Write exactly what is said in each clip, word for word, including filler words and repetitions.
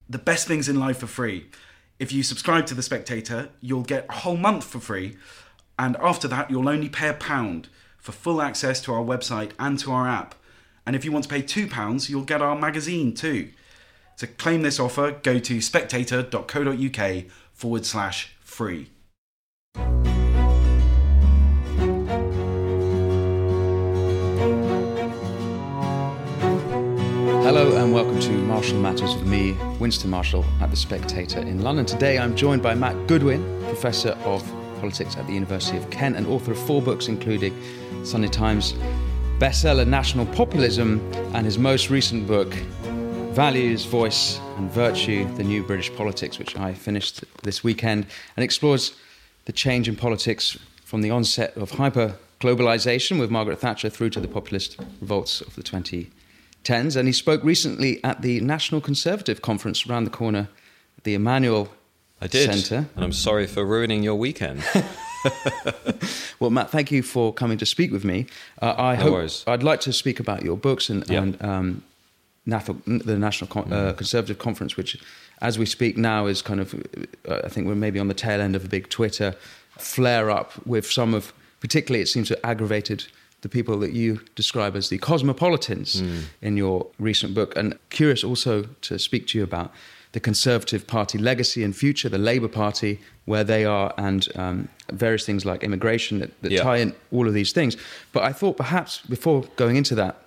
the best things in life for free. If you subscribe to The Spectator, you'll get a whole month for free. And after that, you'll only pay a pound for full access to our website and to our app. And if you want to pay two pounds, you'll get our magazine too. To claim this offer, go to spectator.co.uk forward slash free. Hello and welcome to Marshall Matters with me, Winston Marshall, at The Spectator in London. Today I'm joined by Matt Goodwin, Professor of Politics at the University of Kent and author of four books, including Sunday Times bestseller National Populism and his most recent book, Values, Voice and Virtue, The New British Politics, which I finished this weekend, and explores the change in politics from the onset of hyper-globalisation with Margaret Thatcher through to the populist revolts of the twenty tens. And he spoke recently at the National Conservative Conference around the corner at the Emmanuel I did, Centre. And I'm sorry for ruining your weekend. Well, Matt, thank you for coming to speak with me. Uh, I no hope worries. I'd like to speak about your books and, yeah. and um, the National Con- uh, Conservative Conference, which, as we speak now, is kind of, uh, I think we're maybe on the tail end of a big Twitter flare-up with some of, particularly it seems to have aggravated the people that you describe as the cosmopolitans mm. in your recent book. And curious also to speak to you about the Conservative Party legacy and future, the Labour Party, where they are, and um, various things like immigration that, that yeah. tie in all of these things. But I thought perhaps before going into that,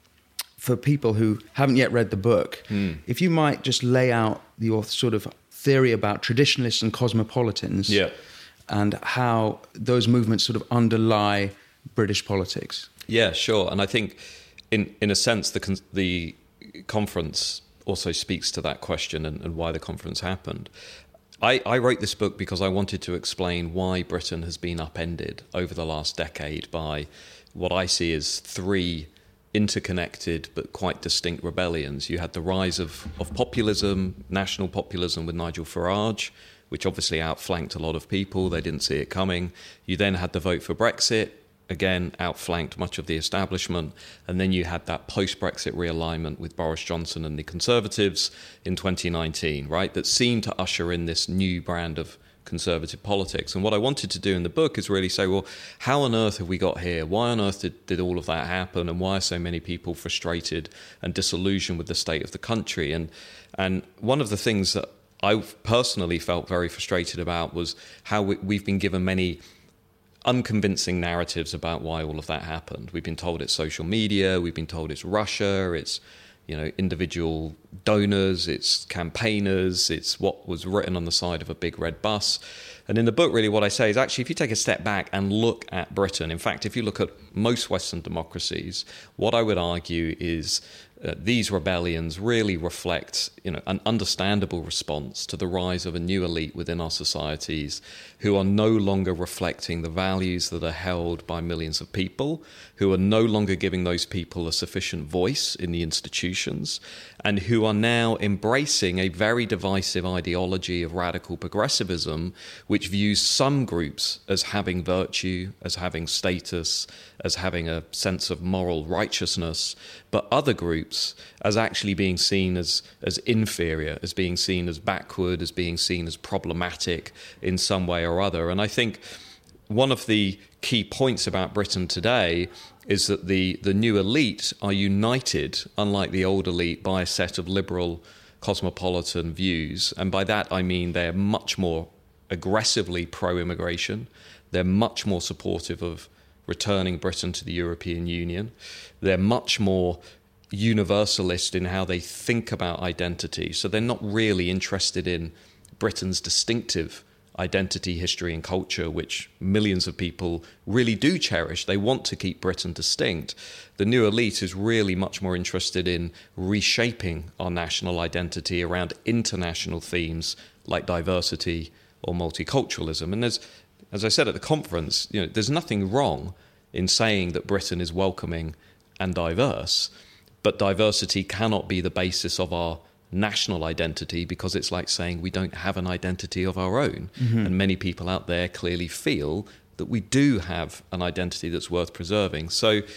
for people who haven't yet read the book, mm. if you might just lay out your sort of theory about traditionalists and cosmopolitans yeah. and how those movements sort of underlie British politics. Yeah, sure. And I think, in in a sense, the con- the conference also speaks to that question and, and why the conference happened. I, I wrote this book because I wanted to explain why Britain has been upended over the last decade by what I see as three interconnected but quite distinct rebellions. You had the rise of, of populism, national populism with Nigel Farage, which obviously outflanked a lot of people. They didn't see it coming. You then had the vote for Brexit, again, outflanked much of the establishment. And then you had that post-Brexit realignment with Boris Johnson and the Conservatives in twenty nineteen, right, that seemed to usher in this new brand of conservative politics. And what I wanted to do in the book is really say, well, how on earth have we got here? Why on earth did, did all of that happen? And why are so many people frustrated and disillusioned with the state of the country? And and one of the things that I personally felt very frustrated about was how we, we've been given many unconvincing narratives about why all of that happened. We've been told it's social media, we've been told it's Russia, it's, you know, individual donors, it's campaigners, it's what was written on the side of a big red bus. And in the book, really, what I say is actually, if you take a step back and look at Britain, in fact, if you look at most Western democracies, what I would argue is uh, these rebellions really reflect, you know, an understandable response to the rise of a new elite within our societies who are no longer reflecting the values that are held by millions of people, who are no longer giving those people a sufficient voice in the institutions, and who are now embracing a very divisive ideology of radical progressivism, which views some groups as having virtue, as having status, as having a sense of moral righteousness, but other groups as actually being seen as, as inferior, as being seen as backward, as being seen as problematic in some way or other. And I think one of the key points about Britain today is that the, the new elite are united, unlike the old elite, by a set of liberal cosmopolitan views. And by that I mean they're much more aggressively pro-immigration. They're much more supportive of returning Britain to the European Union. They're much more universalist in how they think about identity. So they're not really interested in Britain's distinctive identity, history and culture, which millions of people really do cherish. They want to keep Britain distinct. The new elite is really much more interested in reshaping our national identity around international themes like diversity or multiculturalism. And there's, as I said at the conference, you know, there's nothing wrong in saying that Britain is welcoming and diverse, but diversity cannot be the basis of our national identity, because it's like saying we don't have an identity of our own. Mm-hmm. And many people out there clearly feel that we do have an identity that's worth preserving. So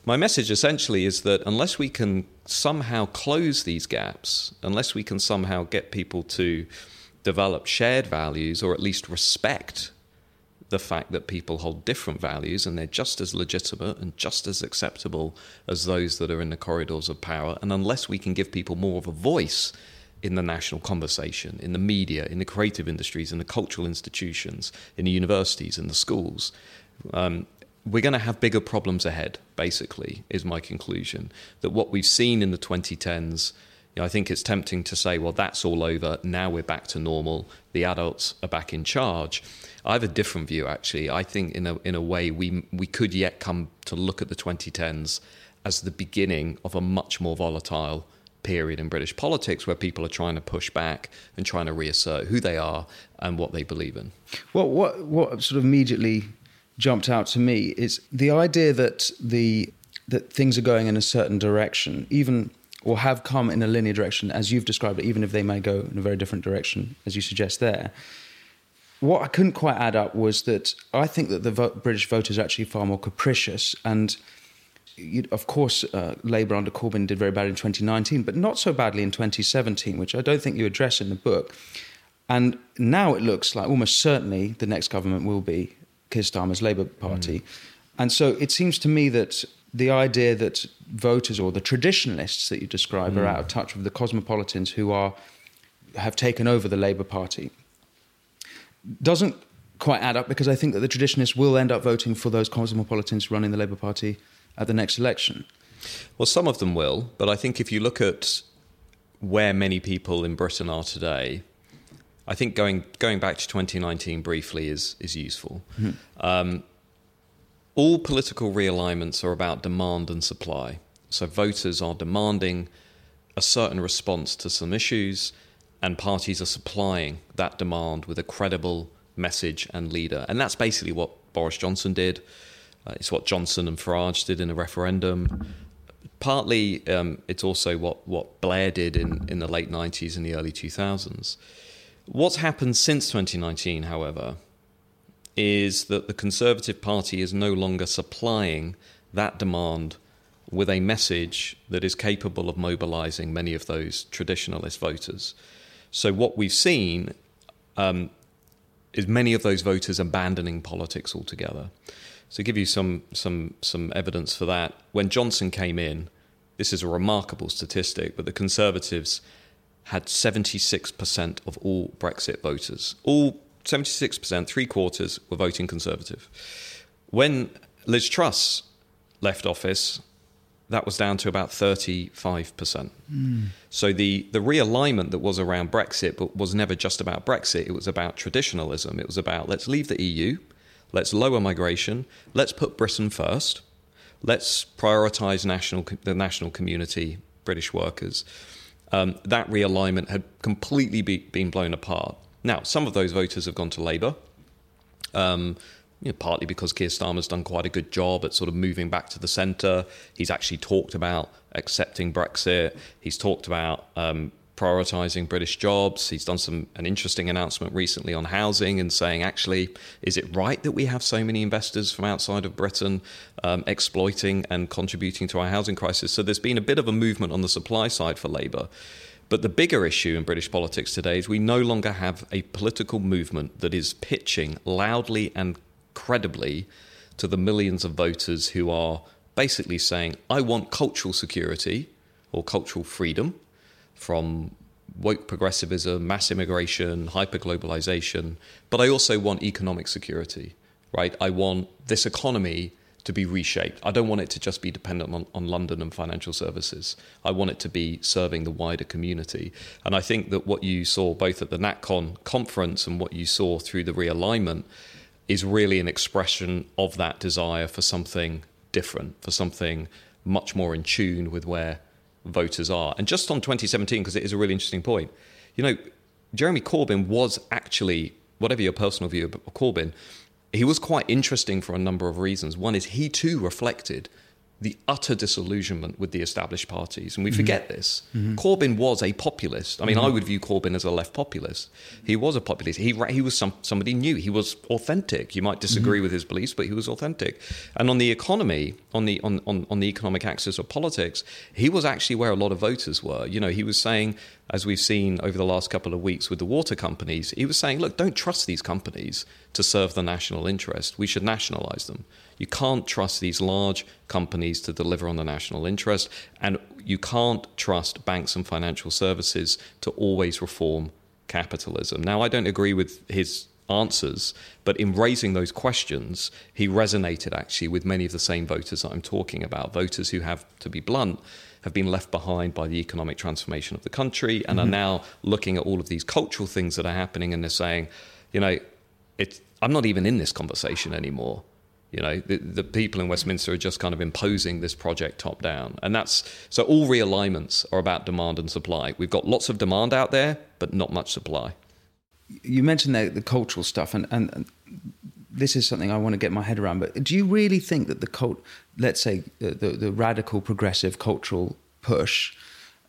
my message essentially is that unless we can somehow close these gaps, unless we can somehow get people to develop shared values, or at least respect the fact that people hold different values and they're just as legitimate and just as acceptable as those that are in the corridors of power, and unless we can give people more of a voice in the national conversation, in the media, in the creative industries, in the cultural institutions, in the universities, in the schools, um, we're going to have bigger problems ahead, basically, is my conclusion. That what we've seen in the twenty tens, you know, I think it's tempting to say, well, that's all over, now we're back to normal, the adults are back in charge. I have a different view, actually. I think in a in a way we we could yet come to look at the twenty tens as the beginning of a much more volatile period in British politics, where people are trying to push back and trying to reassert who they are and what they believe in. Well, what what sort of immediately jumped out to me is the idea that the that things are going in a certain direction, even or have come in a linear direction, as you've described it, even if they may go in a very different direction, as you suggest there. What I couldn't quite add up was that I think that the vo- British voters are actually far more capricious. And, you, of course, uh, Labour under Corbyn did very bad in twenty nineteen, but not so badly in twenty seventeen, which I don't think you address in the book. And now it looks like almost certainly the next government will be Keir Starmer's Labour Party. Mm. And so it seems to me that the idea that voters, or the traditionalists that you describe, mm. are out of touch with the cosmopolitans who are have taken over the Labour Party doesn't quite add up, because I think that the traditionalists will end up voting for those cosmopolitans running the Labour Party at the next election. Well, some of them will, but I think if you look at where many people in Britain are today, I think going going back to twenty nineteen briefly is is useful. Mm-hmm. Um, all political realignments are about demand and supply. So voters are demanding a certain response to some issues, and parties are supplying that demand with a credible message and leader. And that's basically what Boris Johnson did. Uh, it's what Johnson and Farage did in the referendum. Partly, um, it's also what, what Blair did in, in the late nineties and the early two thousands. What's happened since twenty nineteen, however, is that the Conservative Party is no longer supplying that demand with a message that is capable of mobilising many of those traditionalist voters. So what we've seen um, is many of those voters abandoning politics altogether. So to give you some some some evidence for that, when Johnson came in, this is a remarkable statistic, but the Conservatives had seventy-six percent of all Brexit voters. All seventy-six percent, three quarters, were voting Conservative. When Liz Truss left office, that was down to about thirty-five percent. Mm. So the, the realignment that was around Brexit but was never just about Brexit. It was about traditionalism. It was about, let's leave the E U, let's lower migration, let's put Britain first, let's prioritise national the national community, British workers. Um, that realignment had completely be, been blown apart. Now, some of those voters have gone to Labour, um, you know, partly because Keir Starmer's done quite a good job at sort of moving back to the centre. He's actually talked about accepting Brexit. He's talked about um, prioritising British jobs. He's done some an interesting announcement recently on housing and saying, actually, is it right that we have so many investors from outside of Britain um, exploiting and contributing to our housing crisis? So there's been a bit of a movement on the supply side for Labour. But the bigger issue in British politics today is we no longer have a political movement that is pitching loudly and credibly to the millions of voters who are basically saying, I want cultural security or cultural freedom from woke progressivism, mass immigration, hyper-globalization, but I also want economic security, right? I want this economy to be reshaped. I don't want it to just be dependent on, on London and financial services. I want it to be serving the wider community. And I think that what you saw both at the NatCon conference and what you saw through the realignment is really an expression of that desire for something different, for something much more in tune with where voters are. And just on twenty seventeen, because it is a really interesting point, you know, Jeremy Corbyn was actually, whatever your personal view of Corbyn, he was quite interesting for a number of reasons. One is he too reflected the utter disillusionment with the established parties. And we forget mm-hmm. this. Mm-hmm. Corbyn was a populist. I mean, mm-hmm. I would view Corbyn as a left populist. He was a populist. He he was some, somebody new. He was authentic. You might disagree mm-hmm. with his beliefs, but he was authentic. And on the economy, on the on, on, on the economic axis of politics, he was actually where a lot of voters were. You know, he was saying, as we've seen over the last couple of weeks with the water companies, he was saying, look, don't trust these companies to serve the national interest. We should nationalise them. You can't trust these large companies to deliver on the national interest, and you can't trust banks and financial services to always reform capitalism. Now, I don't agree with his answers, but in raising those questions, he resonated actually with many of the same voters that I'm talking about, voters who have, to be blunt, have been left behind by the economic transformation of the country and mm-hmm. are now looking at all of these cultural things that are happening, and they're saying, you know, it's, I'm not even in this conversation anymore. You know, the, the people in Westminster are just kind of imposing this project top down. And that's, so all realignments are about demand and supply. We've got lots of demand out there, but not much supply. You mentioned the, the cultural stuff, and, and, and this is something I want to get my head around. But do you really think that the cult, let's say the, the, the radical progressive cultural push,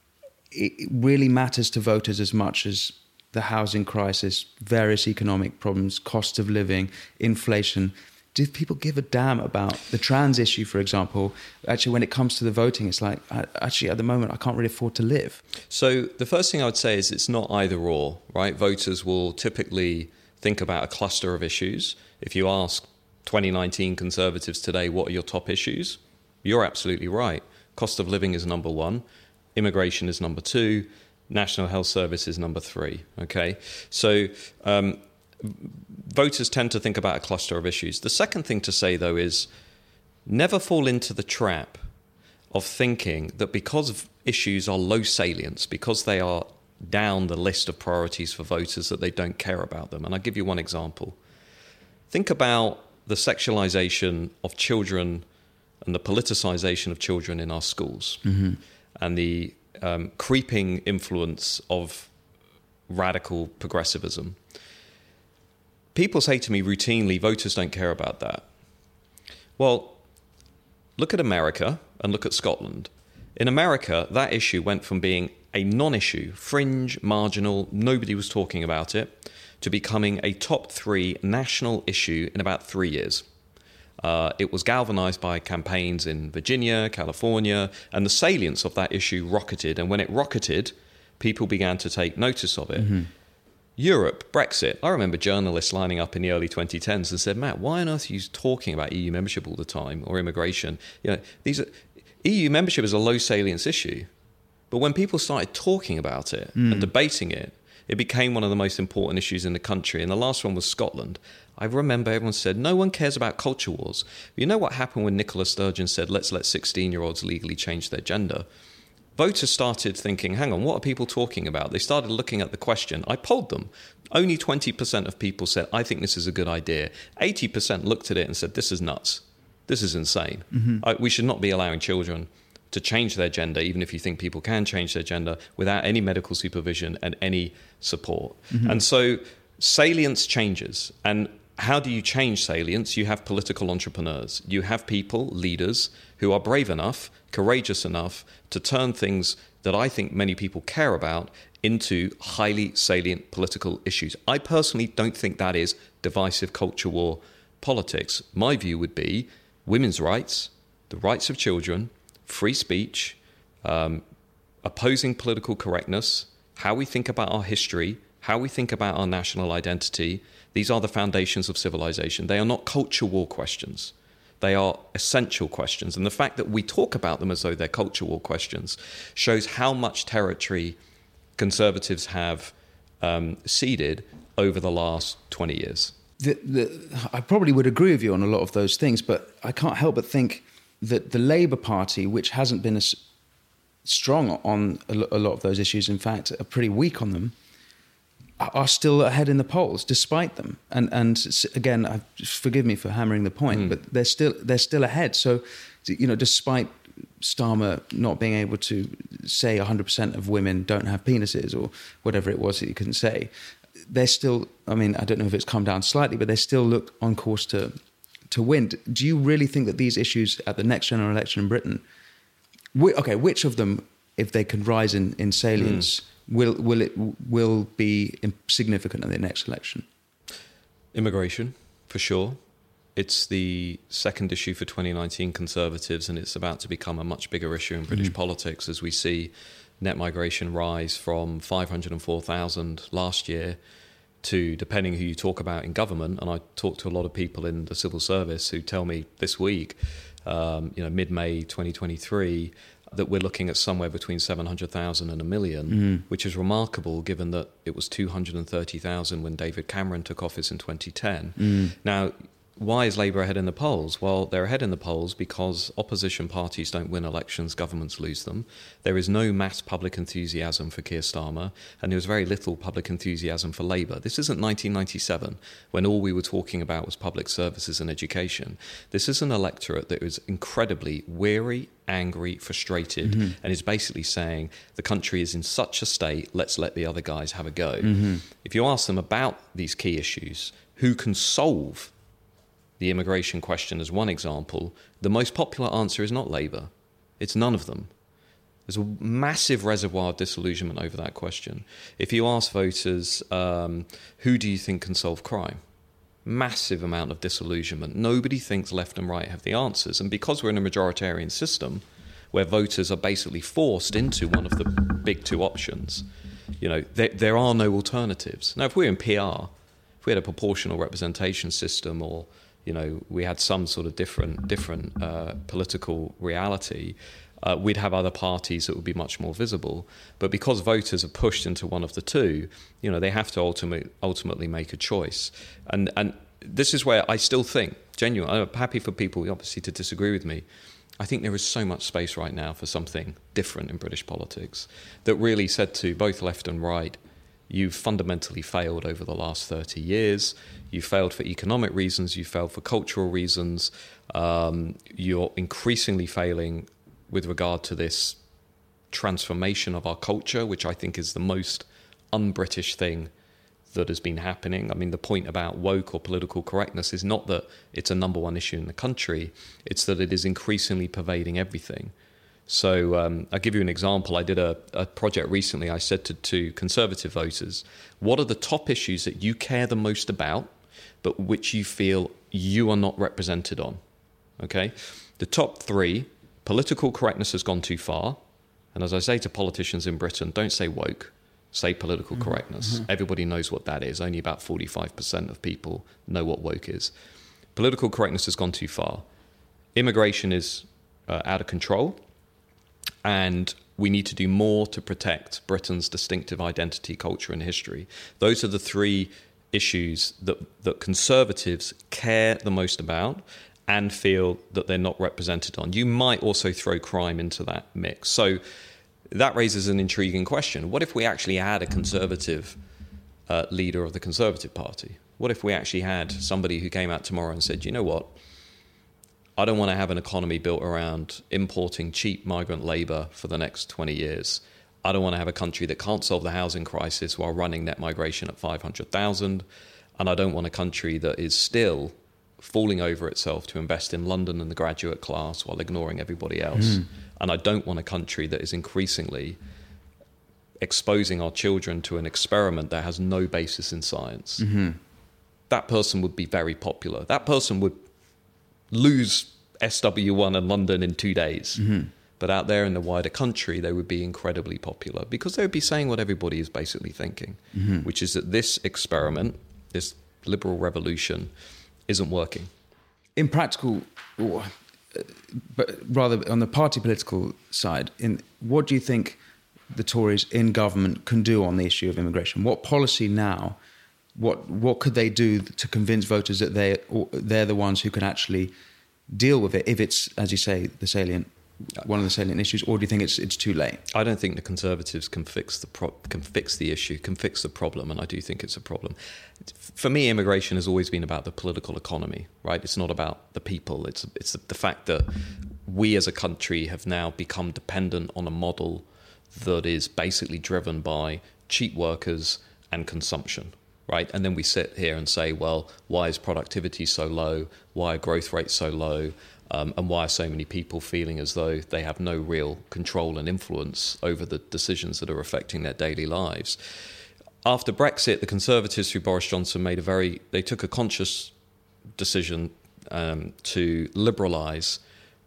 it really matters to voters as much as the housing crisis, various economic problems, cost of living, inflation? Do people give a damn about the trans issue, for example? Actually, when it comes to the voting, it's like, I, actually, at the moment, I can't really afford to live. So the first thing I would say is it's not either or, right? Voters will typically think about a cluster of issues. If you ask twenty nineteen Conservatives today, what are your top issues? You're absolutely right. Cost of living is number one. Immigration is number two. National Health Service is number three, okay? So um, voters tend to think about a cluster of issues. The second thing to say, though, is never fall into the trap of thinking that because issues are low salience, because they are down the list of priorities for voters, that they don't care about them. And I'll give you one example. Think about the sexualization of children and the politicization of children in our schools, mm-hmm. and the um, creeping influence of radical progressivism. People say to me routinely, voters don't care about that. Well, look at America and look at Scotland. In America, that issue went from being a non-issue, fringe, marginal, nobody was talking about it, to becoming a top three national issue in about three years. Uh, it was galvanized by campaigns in Virginia, California, and the salience of that issue rocketed. And when it rocketed, people began to take notice of it. Mm-hmm. Europe, Brexit. I remember journalists lining up in the early twenty tens and said, Matt, why on earth are you talking about E U membership all the time, or immigration? You know, these are, E U membership is a low salience issue. But when people started talking about it mm. and debating it, it became one of the most important issues in the country. And the last one was Scotland. I remember everyone said, no one cares about culture wars. You know what happened when Nicola Sturgeon said, let's let sixteen-year-olds legally change their gender? Voters started thinking, hang on, what are people talking about? They started looking at the question. I polled them. Only twenty percent of people said, I think this is a good idea. eighty percent looked at it and said, this is nuts. This is insane. Mm-hmm. I, we should not be allowing children to change their gender, even if you think people can change their gender, without any medical supervision and any support. Mm-hmm. And so salience changes. And how do you change salience? You have political entrepreneurs. You have people, leaders, who are brave enough, courageous enough to turn things that I think many people care about into highly salient political issues. I personally don't think that is divisive culture war politics. My view would be women's rights, the rights of children, free speech, um, opposing political correctness, how we think about our history, how we think about our national identity. These are the foundations of civilization. They are not culture war questions. They are essential questions. And the fact that we talk about them as though they're culture war questions shows how much territory Conservatives have um, ceded over the last twenty years. The, the, I probably would agree with you on a lot of those things, but I can't help but think that the Labour Party, which hasn't been as strong on a lot of those issues, in fact, are pretty weak on them, are still ahead in the polls despite them. And and again, forgive me for hammering the point, mm. but they're still they're still ahead. So, you know, despite Starmer not being able to say one hundred percent of women don't have penises or whatever it was that you couldn't say, they're still, I mean, I don't know if it's come down slightly, but they still look on course to to win. Do you really think that these issues at the next general election in Britain, okay, which of them, if they can rise in, in salience, mm. will will it will be significant in the next election? Immigration, for sure. It's the second issue for twenty nineteen Conservatives, and it's about to become a much bigger issue in British mm. politics as we see net migration rise from five hundred four thousand last year to, depending who you talk about in government, and I talk to a lot of people in the civil service who tell me this week, um, you know, mid-May twenty twenty-three, that we're looking at somewhere between seven hundred thousand and a million, mm. which is remarkable given that it was two hundred thirty thousand when David Cameron took office in twenty ten. Mm. Now, why is Labour ahead in the polls? Well, they're ahead in the polls because opposition parties don't win elections, governments lose them. There is no mass public enthusiasm for Keir Starmer, and there was very little public enthusiasm for Labour. This isn't nineteen ninety-seven, when all we were talking about was public services and education. This is an electorate that is incredibly weary, angry, frustrated, mm-hmm. and is basically saying the country is in such a state, let's let the other guys have a go. Mm-hmm. If you ask them about these key issues, who can solve the immigration question as one example, the most popular answer is not Labour. It's none of them. There's a massive reservoir of disillusionment over that question. If you ask voters, um, who do you think can solve crime? Massive amount of disillusionment. Nobody thinks left and right have the answers. And because we're in a majoritarian system, where voters are basically forced into one of the big two options, you know, there, there are no alternatives. Now, if we're in P R, if we had a proportional representation system, or you know, we had some sort of different different uh, political reality, uh, we'd have other parties that would be much more visible. But because voters are pushed into one of the two, you know, they have to ultimately ultimately make a choice. And and this is where I still think, genuinely, I'm happy for people obviously to disagree with me. I think there is so much space right now for something different in British politics that really said to both left and right, you've fundamentally failed over the last thirty years. You failed for economic reasons. You failed for cultural reasons. Um, you're increasingly failing with regard to this transformation of our culture, which I think is the most un-British thing that has been happening. I mean, the point about woke or political correctness is not that it's a number one issue in the country. It's that it is increasingly pervading everything. So um, I'll give you an example. I did a, a project recently. I said to, to Conservative voters, what are the top issues that you care the most about, but which you feel you are not represented on? Okay. The top three, political correctness has gone too far. And as I say to politicians in Britain, don't say woke, say political mm-hmm. correctness. Mm-hmm. Everybody knows what that is. Only about forty-five percent of people know what woke is. Political correctness has gone too far. Immigration is uh, out of control. And we need to do more to protect Britain's distinctive identity, culture and history. Those are the three issues that, that Conservatives care the most about and feel that they're not represented on. You might also throw crime into that mix. So that raises an intriguing question. What if we actually had a Conservative uh, leader of the Conservative Party? What if we actually had somebody who came out tomorrow and said, you know what? I don't want to have an economy built around importing cheap migrant labour for the next twenty years. I don't want to have a country that can't solve the housing crisis while running net migration at five hundred thousand. And I don't want a country that is still falling over itself to invest in London and the graduate class while ignoring everybody else. Mm. And I don't want a country that is increasingly exposing our children to an experiment that has no basis in science. Mm-hmm. That person would be very popular. That person would lose S W one and London in two days. Mm-hmm. But out there in the wider country, they would be incredibly popular because they would be saying what everybody is basically thinking, mm-hmm. which is that this experiment, this liberal revolution, isn't working. In practical, but rather on the party political side, in what do you think the Tories in government can do on the issue of immigration? What policy now? What what could they do to convince voters that they they're the ones who can actually deal with it if it's, as you say, the salient one of the salient issues, or do you think it's it's too late? I don't think the Conservatives can fix the pro- can fix the issue, can fix the problem, and I do think it's a problem. For me, immigration has always been about the political economy, right? It's not about the people. It's it's the fact that we as a country have now become dependent on a model that is basically driven by cheap workers and consumption. right? And then we sit here and say, well, why is productivity so low? Why are growth rates so low? Um, and why are so many people feeling as though they have no real control and influence over the decisions that are affecting their daily lives? After Brexit, the Conservatives through Boris Johnson made a very, they took a conscious decision um, to liberalise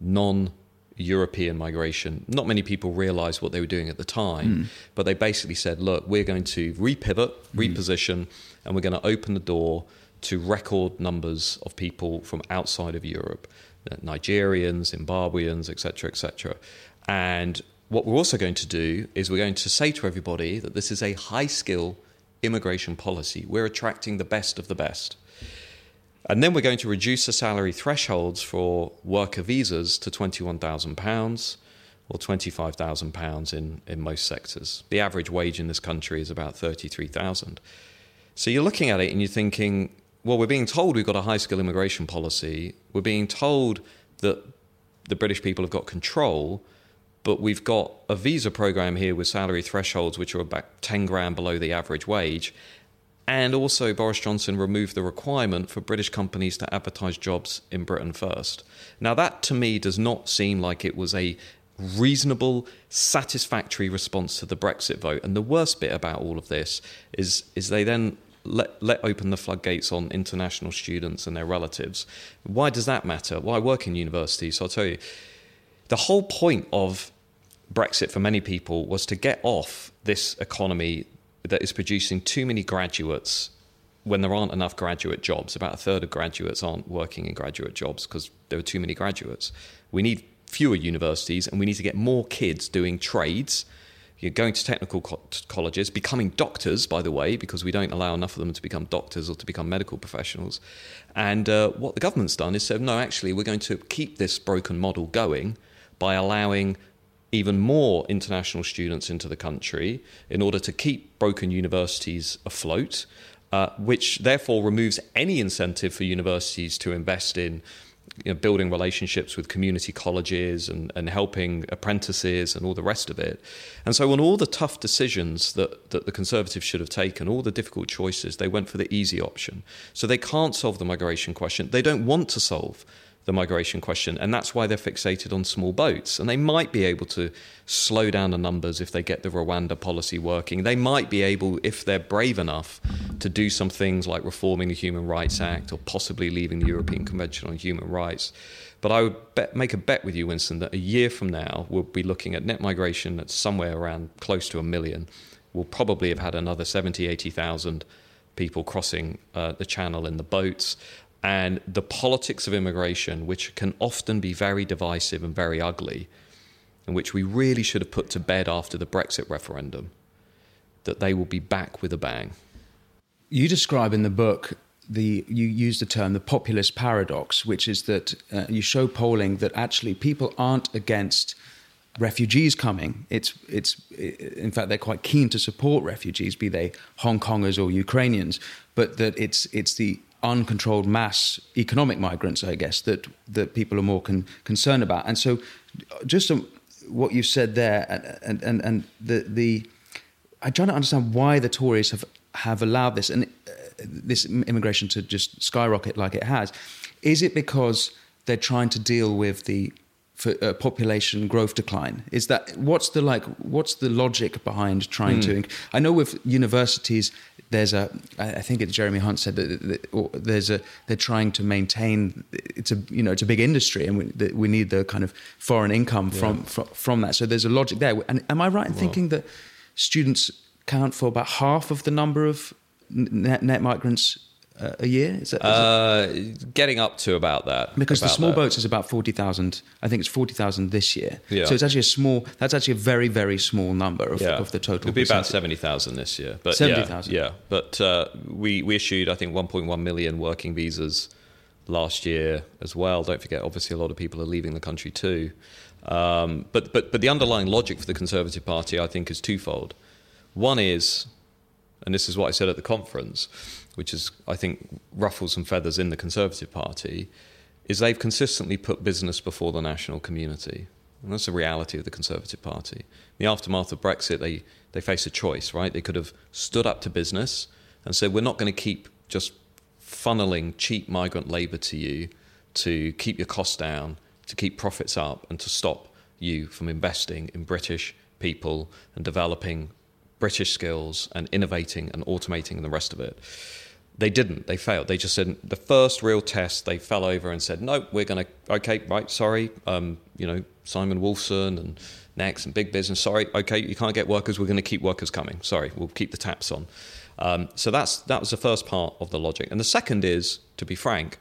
non-European migration. Not many people realised what they were doing at the time, mm. but they basically said, look, we're going to repivot, mm. reposition, and we're going to open the door to record numbers of people from outside of Europe, Nigerians, Zimbabweans, et cetera, et cetera. And what we're also going to do is we're going to say to everybody that this is a high-skill immigration policy. We're attracting the best of the best. And then we're going to reduce the salary thresholds for worker visas to twenty-one thousand pounds or twenty-five thousand pounds in, in most sectors. The average wage in this country is about thirty-three thousand. So you're looking at it and you're thinking, well, we're being told we've got a high-skill immigration policy. We're being told that the British people have got control, but we've got a visa program here with salary thresholds which are about ten grand below the average wage. And also Boris Johnson removed the requirement for British companies to advertise jobs in Britain first. Now that to me does not seem like it was a reasonable, satisfactory response to the Brexit vote. And the worst bit about all of this is, is they then let, let open the floodgates on international students and their relatives. Why does that matter? Well, I work in universities, so I'll tell you. The whole point of Brexit for many people was to get off this economy that is producing too many graduates when there aren't enough graduate jobs. About a third of graduates aren't working in graduate jobs because there are too many graduates. We need fewer universities and we need to get more kids doing trades. You're going to technical co- colleges, becoming doctors, by the way, because we don't allow enough of them to become doctors or to become medical professionals. And uh, what the government's done is said, no, actually, we're going to keep this broken model going by allowing even more international students into the country in order to keep broken universities afloat, uh, which therefore removes any incentive for universities to invest in you know, building relationships with community colleges and, and helping apprentices and all the rest of it. And so on all the tough decisions that, that the Conservatives should have taken, all the difficult choices, they went for the easy option. So they can't solve the migration question. They don't want to solve the migration question, and that's why they're fixated on small boats. And they might be able to slow down the numbers if they get the Rwanda policy working. They might be able, if they're brave enough, to do some things like reforming the Human Rights Act or possibly leaving the European Convention on Human Rights. But I would bet, make a bet with you, Winston, that a year from now we'll be looking at net migration that's somewhere around close to a million. We'll probably have had another seventy, eighty thousand people crossing uh, the channel in the boats. And the politics of immigration, which can often be very divisive and very ugly, and which we really should have put to bed after the Brexit referendum, that they will be back with a bang. You describe in the book, the you use the term the populist paradox, which is that uh, you show polling that actually people aren't against refugees coming. It's, it's, in fact, they're quite keen to support refugees, be they Hong Kongers or Ukrainians, but that it's it's the uncontrolled mass economic migrants, I guess, that that people are more con- concerned about. And so just um, what you said there, and and, and the, the I'm trying to understand why the Tories have, have allowed this, and uh, this immigration to just skyrocket like it has. Is it because they're trying to deal with the for, uh, population growth decline? Is that what's the like? What's the logic behind trying mm. to? I know with universities, there's a. I think it's Jeremy Hunt said that, that or there's a. They're trying to maintain. It's a you know it's a big industry, and we, that we need the kind of foreign income from yeah. from, from that. So there's a logic there. And am I right in well, thinking that students count for about half of the number of net, net migrants uh, a year? Is that, is uh, it? Getting up to about that. Because about the small that. boats is about forty thousand. I think it's forty thousand this year. Yeah. So it's actually a small, that's actually a very, very small number of, yeah. of the total. It'll be percentage. About seventy thousand this year. But seventy thousand. Yeah, yeah. But uh, we, we issued, I think, one point one million working visas last year as well. Don't forget, obviously, a lot of people are leaving the country too. Um, but, but, but the underlying logic for the Conservative Party, I think, is twofold. One is, and this is what I said at the conference, which is, I think, ruffles some feathers in the Conservative Party, is they've consistently put business before the national community. And that's the reality of the Conservative Party. In the aftermath of Brexit, they, they faced a choice, right? They could have stood up to business, and said, we're not going to keep just funneling cheap migrant labour to you to keep your costs down, to keep profits up, and to stop you from investing in British people and developing British skills and innovating and automating and the rest of it. They didn't. They failed. They just said the first real test, they fell over and said, no, we're going to, okay, right, sorry, um, you know, Simon Wolfson and Next and Big Business, sorry, okay, you can't get workers, we're going to keep workers coming. Sorry, we'll keep the taps on. Um, so that's that was the first part of the logic. And the second is, to be frank,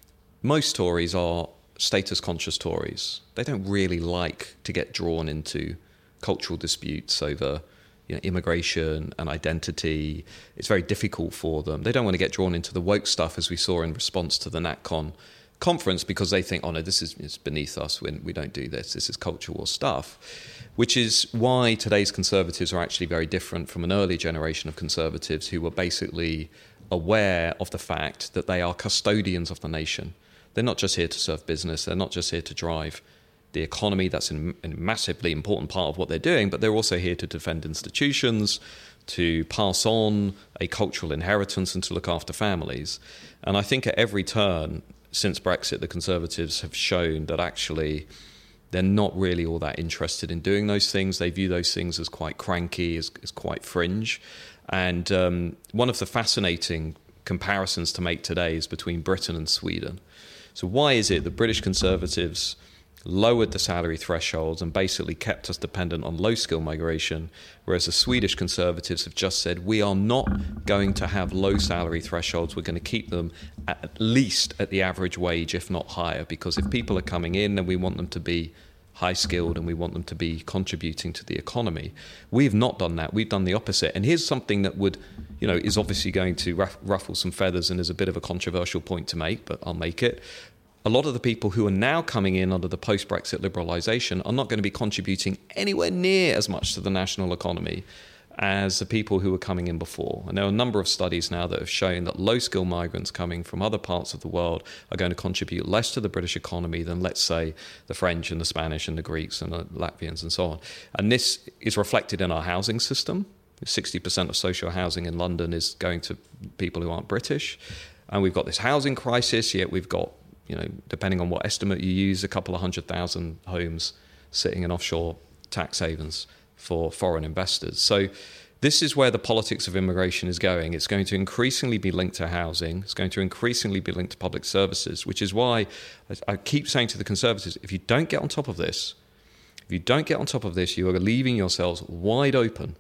most Tories are status-conscious Tories. They don't really like to get drawn into cultural disputes over, you know, immigration and identity. It's very difficult for them. They don't want to get drawn into the woke stuff, as we saw in response to the NatCon conference, because they think, oh no, this is it's beneath us. We, we don't do this. This is culture war stuff, which is why today's Conservatives are actually very different from an early generation of Conservatives who were basically aware of the fact that they are custodians of the nation. They're not just here to serve business. They're not just here to drive the economy. That's a massively important part of what they're doing, but they're also here to defend institutions, to pass on a cultural inheritance, and to look after families. And I think at every turn since Brexit, the Conservatives have shown that actually they're not really all that interested in doing those things. They view those things as quite cranky, as, as quite fringe. And um, one of the fascinating comparisons to make today is between Britain and Sweden. So why is it that British Conservatives lowered the salary thresholds and basically kept us dependent on low-skill migration, whereas the Swedish Conservatives have just said, we are not going to have low salary thresholds. We're going to keep them at least at the average wage, if not higher, because if people are coming in, then we want them to be high-skilled and we want them to be contributing to the economy. We've not done that. We've done the opposite. And here's something that would, you know, is obviously going to ruff- ruffle some feathers and is a bit of a controversial point to make, but I'll make it. A lot of the people who are now coming in under the post-Brexit liberalisation are not going to be contributing anywhere near as much to the national economy as the people who were coming in before. And there are a number of studies now that have shown that low-skill migrants coming from other parts of the world are going to contribute less to the British economy than, let's say, the French and the Spanish and the Greeks and the Latvians and so on. And this is reflected in our housing system. sixty percent of social housing in London is going to people who aren't British. And we've got this housing crisis, yet we've got, you know, depending on what estimate you use, a couple of hundred thousand homes sitting in offshore tax havens for foreign investors. So this is where the politics of immigration is going. It's going to increasingly be linked to housing. It's going to increasingly be linked to public services, which is why I keep saying to the Conservatives, if you don't get on top of this, if you don't get on top of this, you are leaving yourselves wide open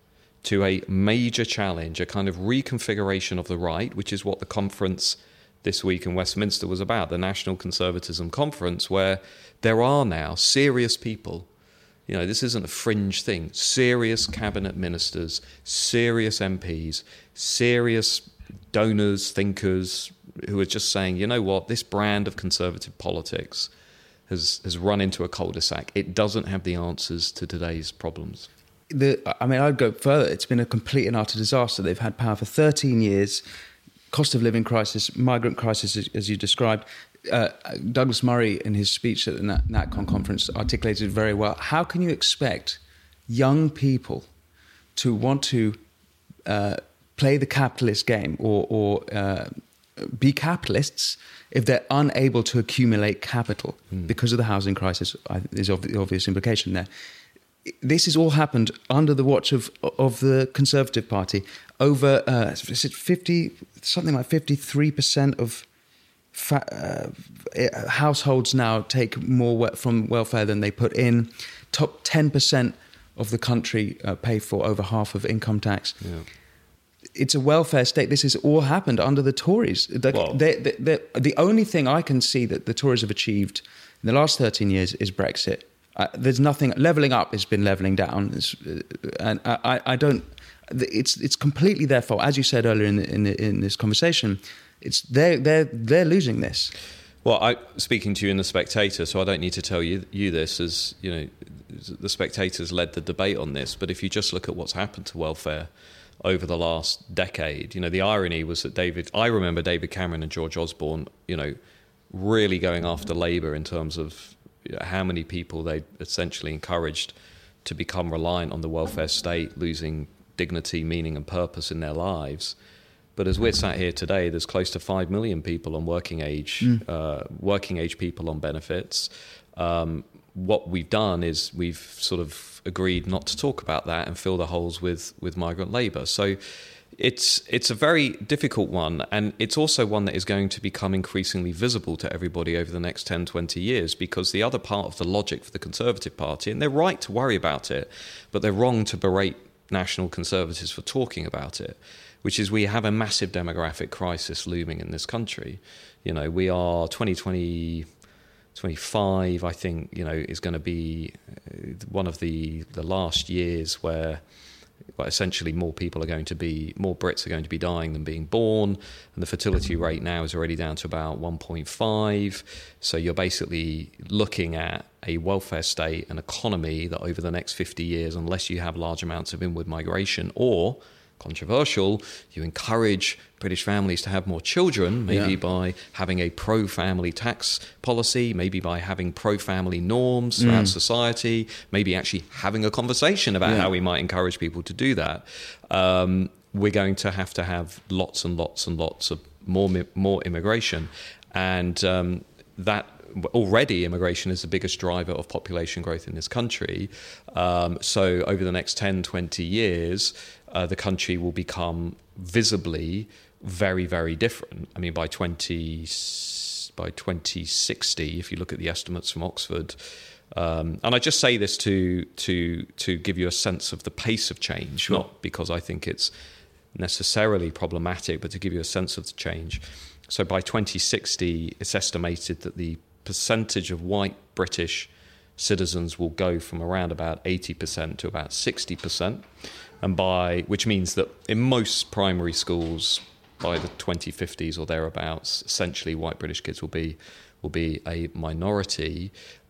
to a major challenge, a kind of reconfiguration of the right, which is what the conference this week in Westminster was about, the National Conservatism Conference, where there are now serious people. You know, this isn't a fringe thing. Serious cabinet ministers, serious M Ps, serious donors, thinkers, who are just saying, you know what, this brand of conservative politics has, has run into a cul-de-sac. It doesn't have the answers to today's problems. The, I mean, I'd go further. It's been a complete and utter disaster. They've had power for thirteen years. Cost of living crisis, migrant crisis, as, as you described. Uh, Douglas Murray, in his speech at the Nat- NatCon conference, articulated very well. How can you expect young people to want to uh, play the capitalist game or, or uh, be capitalists if they're unable to accumulate capital mm. because of the housing crisis? Is the obvious implication there. This has all happened under the watch of of the Conservative Party. Over uh, is it fifty something like fifty three percent of fa- uh, households now take more from welfare than they put in. Top ten percent of the country uh, pay for over half of income tax. Yeah. It's a welfare state. This has all happened under the Tories. The, well, they, they, they, the only thing I can see that the Tories have achieved in the last thirteen years is Brexit. Uh, there's nothing. Levelling up has been levelling down, it's, uh, and I, I don't. It's it's completely their fault, as you said earlier in the, in, the, in this conversation. It's they're they're they're losing this. Well, I speaking to you in the Spectator, so I don't need to tell you you this. As you know, the Spectator's led the debate on this. But if you just look at what's happened to welfare over the last decade, you know, the irony was that David. I remember David Cameron and George Osborne, you know, really going after Labour in terms of how many people they essentially encouraged to become reliant on the welfare state, losing dignity, meaning and purpose in their lives. But as we're sat here today, there's close to five million people on working age, mm. uh, working age people on benefits. Um, what we've done is we've sort of agreed not to talk about that and fill the holes with, with migrant labour. So it's it's a very difficult one, and it's also one that is going to become increasingly visible to everybody over the next ten, twenty years, because the other part of the logic for the Conservative Party, and they're right to worry about it, but they're wrong to berate National Conservatives for talking about it, which is we have a massive demographic crisis looming in this country. You know, we are twenty twenty, twenty-five, I think, you know, is going to be one of the, the last years where well, essentially more people are going to be, more Brits are going to be dying than being born, and the fertility rate now is already down to about one point five. So you're basically looking at a welfare state, an economy that over the next fifty years, unless you have large amounts of inward migration, or, controversial, you encourage British families to have more children, maybe yeah. by having a pro-family tax policy, maybe by having pro-family norms throughout mm. society, maybe actually having a conversation about yeah. how we might encourage people to do that. Um, we're going to have to have lots and lots and lots of more more immigration. And um, that already immigration is the biggest driver of population growth in this country. Um, so over the next ten, twenty years, uh, the country will become visibly very, very different. I mean, by twenty by twenty sixty, if you look at the estimates from Oxford, um, and I just say this to to to give you a sense of the pace of change, sure. not because I think it's necessarily problematic, but to give you a sense of the change. So by twenty sixty, it's estimated that the percentage of white British citizens will go from around about eighty percent to about sixty percent, and by which means that in most primary schools by the twenty fifties or thereabouts, essentially white British kids will be will be a minority,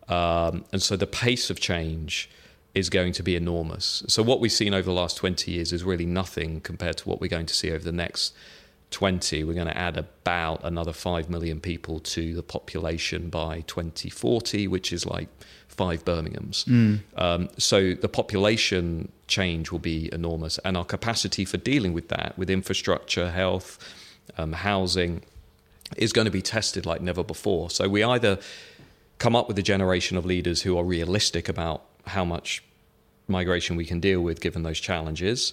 um, and so the pace of change is going to be enormous. So what we've seen over the last twenty years is really nothing compared to what we're going to see over the next twenty. We're going to add about another five million people to the population by twenty forty, which is like five Birminghams. Mm. Um, so the population change will be enormous, and our capacity for dealing with that, with infrastructure, health, um, housing, is going to be tested like never before. So we either come up with a generation of leaders who are realistic about how much migration we can deal with given those challenges,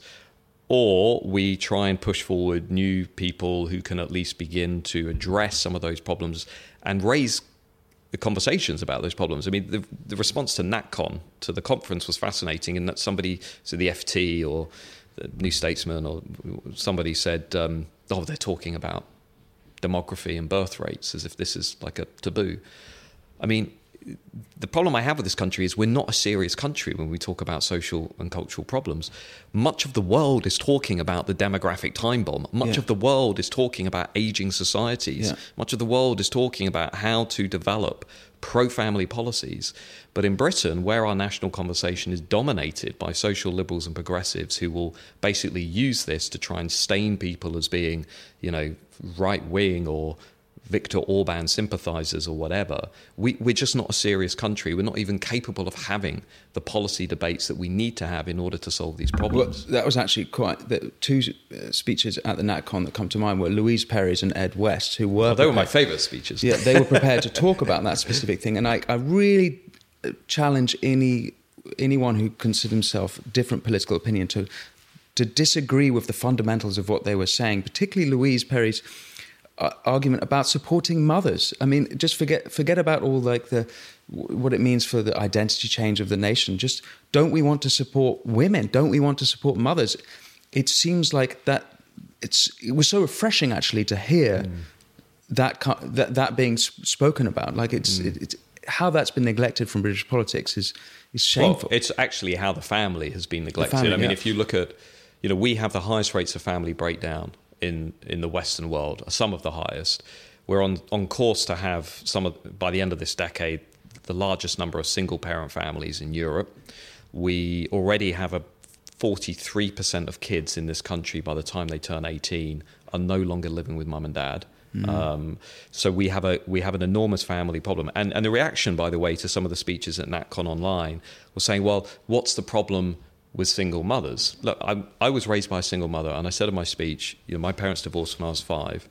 or we try and push forward new people who can at least begin to address some of those problems and raise the conversations about those problems. I mean, the, the response to NatCon, to the conference, was fascinating in that somebody, so the F T or the New Statesman or somebody said, um, oh, they're talking about demography and birth rates as if this is like a taboo. I mean, the problem I have with this country is we're not a serious country when we talk about social and cultural problems. Much of the world is talking about the demographic time bomb. Much yeah. of the world is talking about aging societies. Yeah. Much of the world is talking about how to develop pro-family policies. But in Britain, where our national conversation is dominated by social liberals and progressives who will basically use this to try and stain people as being, you know, right-wing or Viktor Orban sympathisers or whatever, we, we're just not a serious country. We're not even capable of having the policy debates that we need to have in order to solve these problems. Well, that was actually quite... The two speeches at the NatCon that come to mind were Louise Perry's and Ed West, who were... Oh, they were my favourite speeches. Yeah, they were prepared to talk about that specific thing. And I, I really challenge any anyone who considers himself different political opinion to to disagree with the fundamentals of what they were saying, particularly Louise Perry's argument about supporting mothers. I mean, just forget forget about all like the what it means for the identity change of the nation. Just don't we want to support women? Don't we want to support mothers? It seems like that it's it was so refreshing actually to hear mm. that that that being spoken about. Like it's mm. it, it's how that's been neglected from British politics is is shameful. Well, it's actually how the family has been neglected. Family, I mean, yeah. if you look at, you know, we have the highest rates of family breakdown in in the Western world, some of the highest. We're on, on course to have some of, by the end of this decade, the largest number of single-parent families in Europe. We already have a forty-three percent of kids in this country by the time they turn eighteen are no longer living with mum and dad. Mm. Um, so we have a we have an enormous family problem. And and the reaction, by the way, to some of the speeches at NatCon Online was saying, well, what's the problem with single mothers. Look, I, I was raised by a single mother, and I said in my speech, you know, my parents divorced when I was five.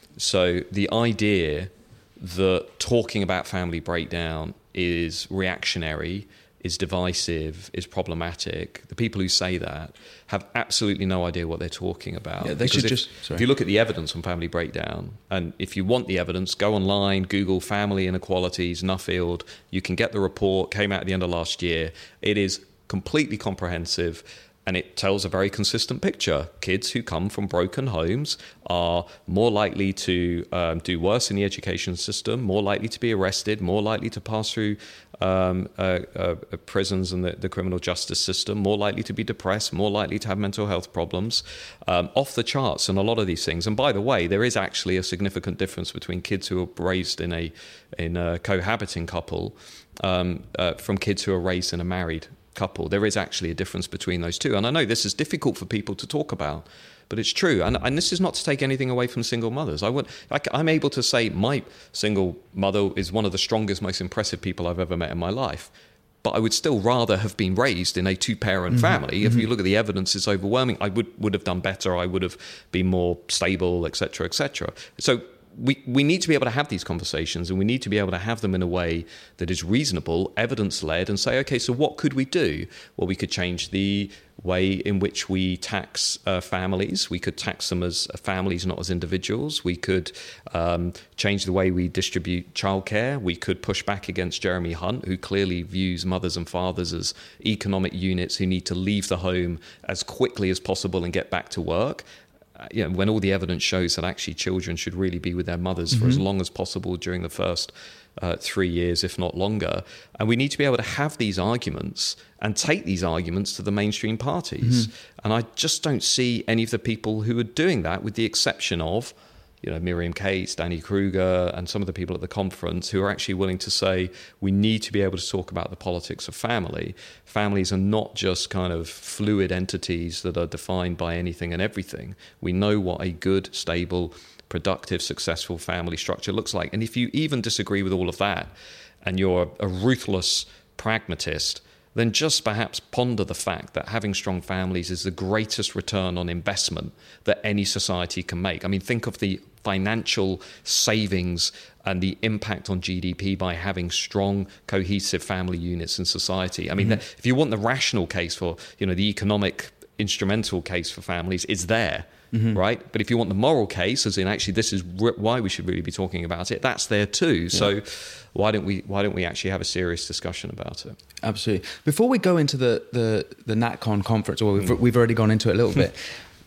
So the idea that talking about family breakdown is reactionary, is divisive, is problematic, the people who say that have absolutely no idea what they're talking about. Yeah, they should if, just. Sorry. If you look at the evidence on family breakdown, and if you want the evidence, go online, Google family inequalities, Nuffield. You can get the report, came out at the end of last year. It is completely comprehensive, and it tells a very consistent picture. Kids who come from broken homes are more likely to um, do worse in the education system, more likely to be arrested, more likely to pass through um, uh, uh, prisons and the, the criminal justice system, more likely to be depressed, more likely to have mental health problems, um, off the charts in a lot of these things. And by the way, there is actually a significant difference between kids who are raised in a, in a cohabiting couple um, uh, from kids who are raised in a married couple. There is actually a difference between those two. And I know this is difficult for people to talk about, but it's true. And, and this is not to take anything away from single mothers. I would, I, I'm able to say my single mother is one of the strongest, most impressive people I've ever met in my life. But I would still rather have been raised in a two-parent mm-hmm. family. If mm-hmm. you look at the evidence, it's overwhelming. I would, would have done better. I would have been more stable, et cetera, et cetera. So We we need to be able to have these conversations, and we need to be able to have them in a way that is reasonable, evidence-led, and say, okay, so what could we do? Well, we could change the way in which we tax uh, families. We could tax them as families, not as individuals. We could um, change the way we distribute childcare. We could push back against Jeremy Hunt, who clearly views mothers and fathers as economic units who need to leave the home as quickly as possible and get back to work. You know, when all the evidence shows that actually children should really be with their mothers mm-hmm. for as long as possible during the first uh, three years, if not longer. And we need to be able to have these arguments and take these arguments to the mainstream parties. Mm-hmm. And I just don't see any of the people who are doing that, with the exception of, you know, Miriam Cates, Danny Kruger, and some of the people at the conference who are actually willing to say we need to be able to talk about the politics of family. Families are not just kind of fluid entities that are defined by anything and everything. We know what a good, stable, productive, successful family structure looks like. And if you even disagree with all of that, and you're a ruthless pragmatist, then just perhaps ponder the fact that having strong families is the greatest return on investment that any society can make. I mean, think of the financial savings and the impact on G D P by having strong, cohesive family units in society. I mean, mm-hmm. if you want the rational case for, you know, the economic instrumental case for families, it's there. Mm-hmm. Right? But if you want the moral case, as in actually this is why we should really be talking about it, that's there too. Yeah. So why don't we why don't we actually have a serious discussion about it? Absolutely. Before we go into the the, the NatCon conference, or we've, mm. we've already gone into it a little bit,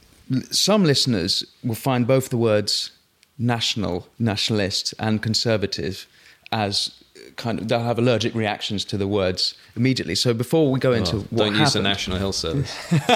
some listeners will find both the words national, nationalist and conservative as kind of, they'll have allergic reactions to the words immediately. So before we go into oh, what don't happened, use the National Health Service.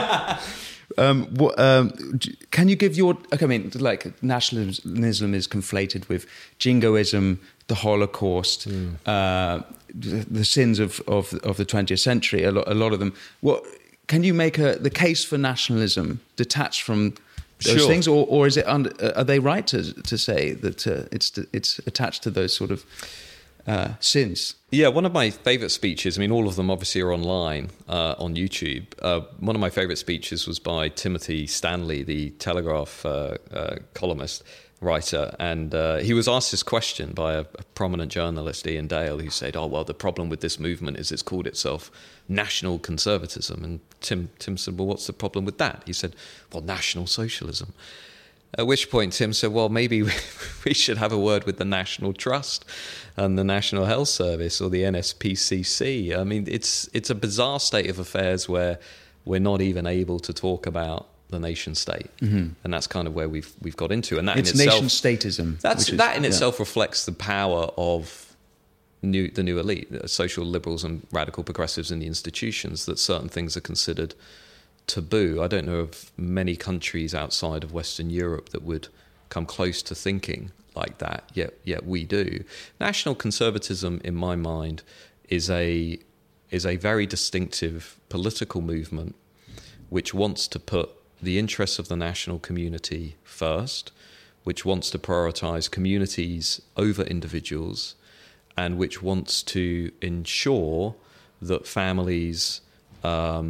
Um, what, um, can you give your? I mean, like nationalism is conflated with jingoism, the Holocaust, mm. uh, the, the sins of, of of the twentieth century. A lot, a lot of them. What can you make a, the case for nationalism detached from those sure. things, or, or is it? Under, are they right to to say that uh, it's it's attached to those sort of uh, sins? Yeah, one of my favourite speeches, I mean, all of them obviously are online uh, on YouTube. Uh, one of my favourite speeches was by Timothy Stanley, the Telegraph uh, uh, columnist, writer. And uh, he was asked this question by a, a prominent journalist, Ian Dale, who said, oh, well, the problem with this movement is it's called itself national conservatism. And Tim, Tim said, well, what's the problem with that? He said, well, national socialism. At which point Tim said, well, maybe we should have a word with the National Trust and the National Health Service or the N S P C C. I mean, it's it's a bizarre state of affairs where we're not even able to talk about the nation state. Mm-hmm. And that's kind of where we've we've got into. And that it's in itself, nation statism. That's, is, that in yeah. itself reflects the power of new, the new elite, social liberals and radical progressives in the institutions, that certain things are considered taboo. I don't know of many countries outside of Western Europe that would come close to thinking like that, yet yet we do. National conservatism, in my mind, is a is a very distinctive political movement which wants to put the interests of the national community first, which wants to prioritise communities over individuals, and which wants to ensure that families um,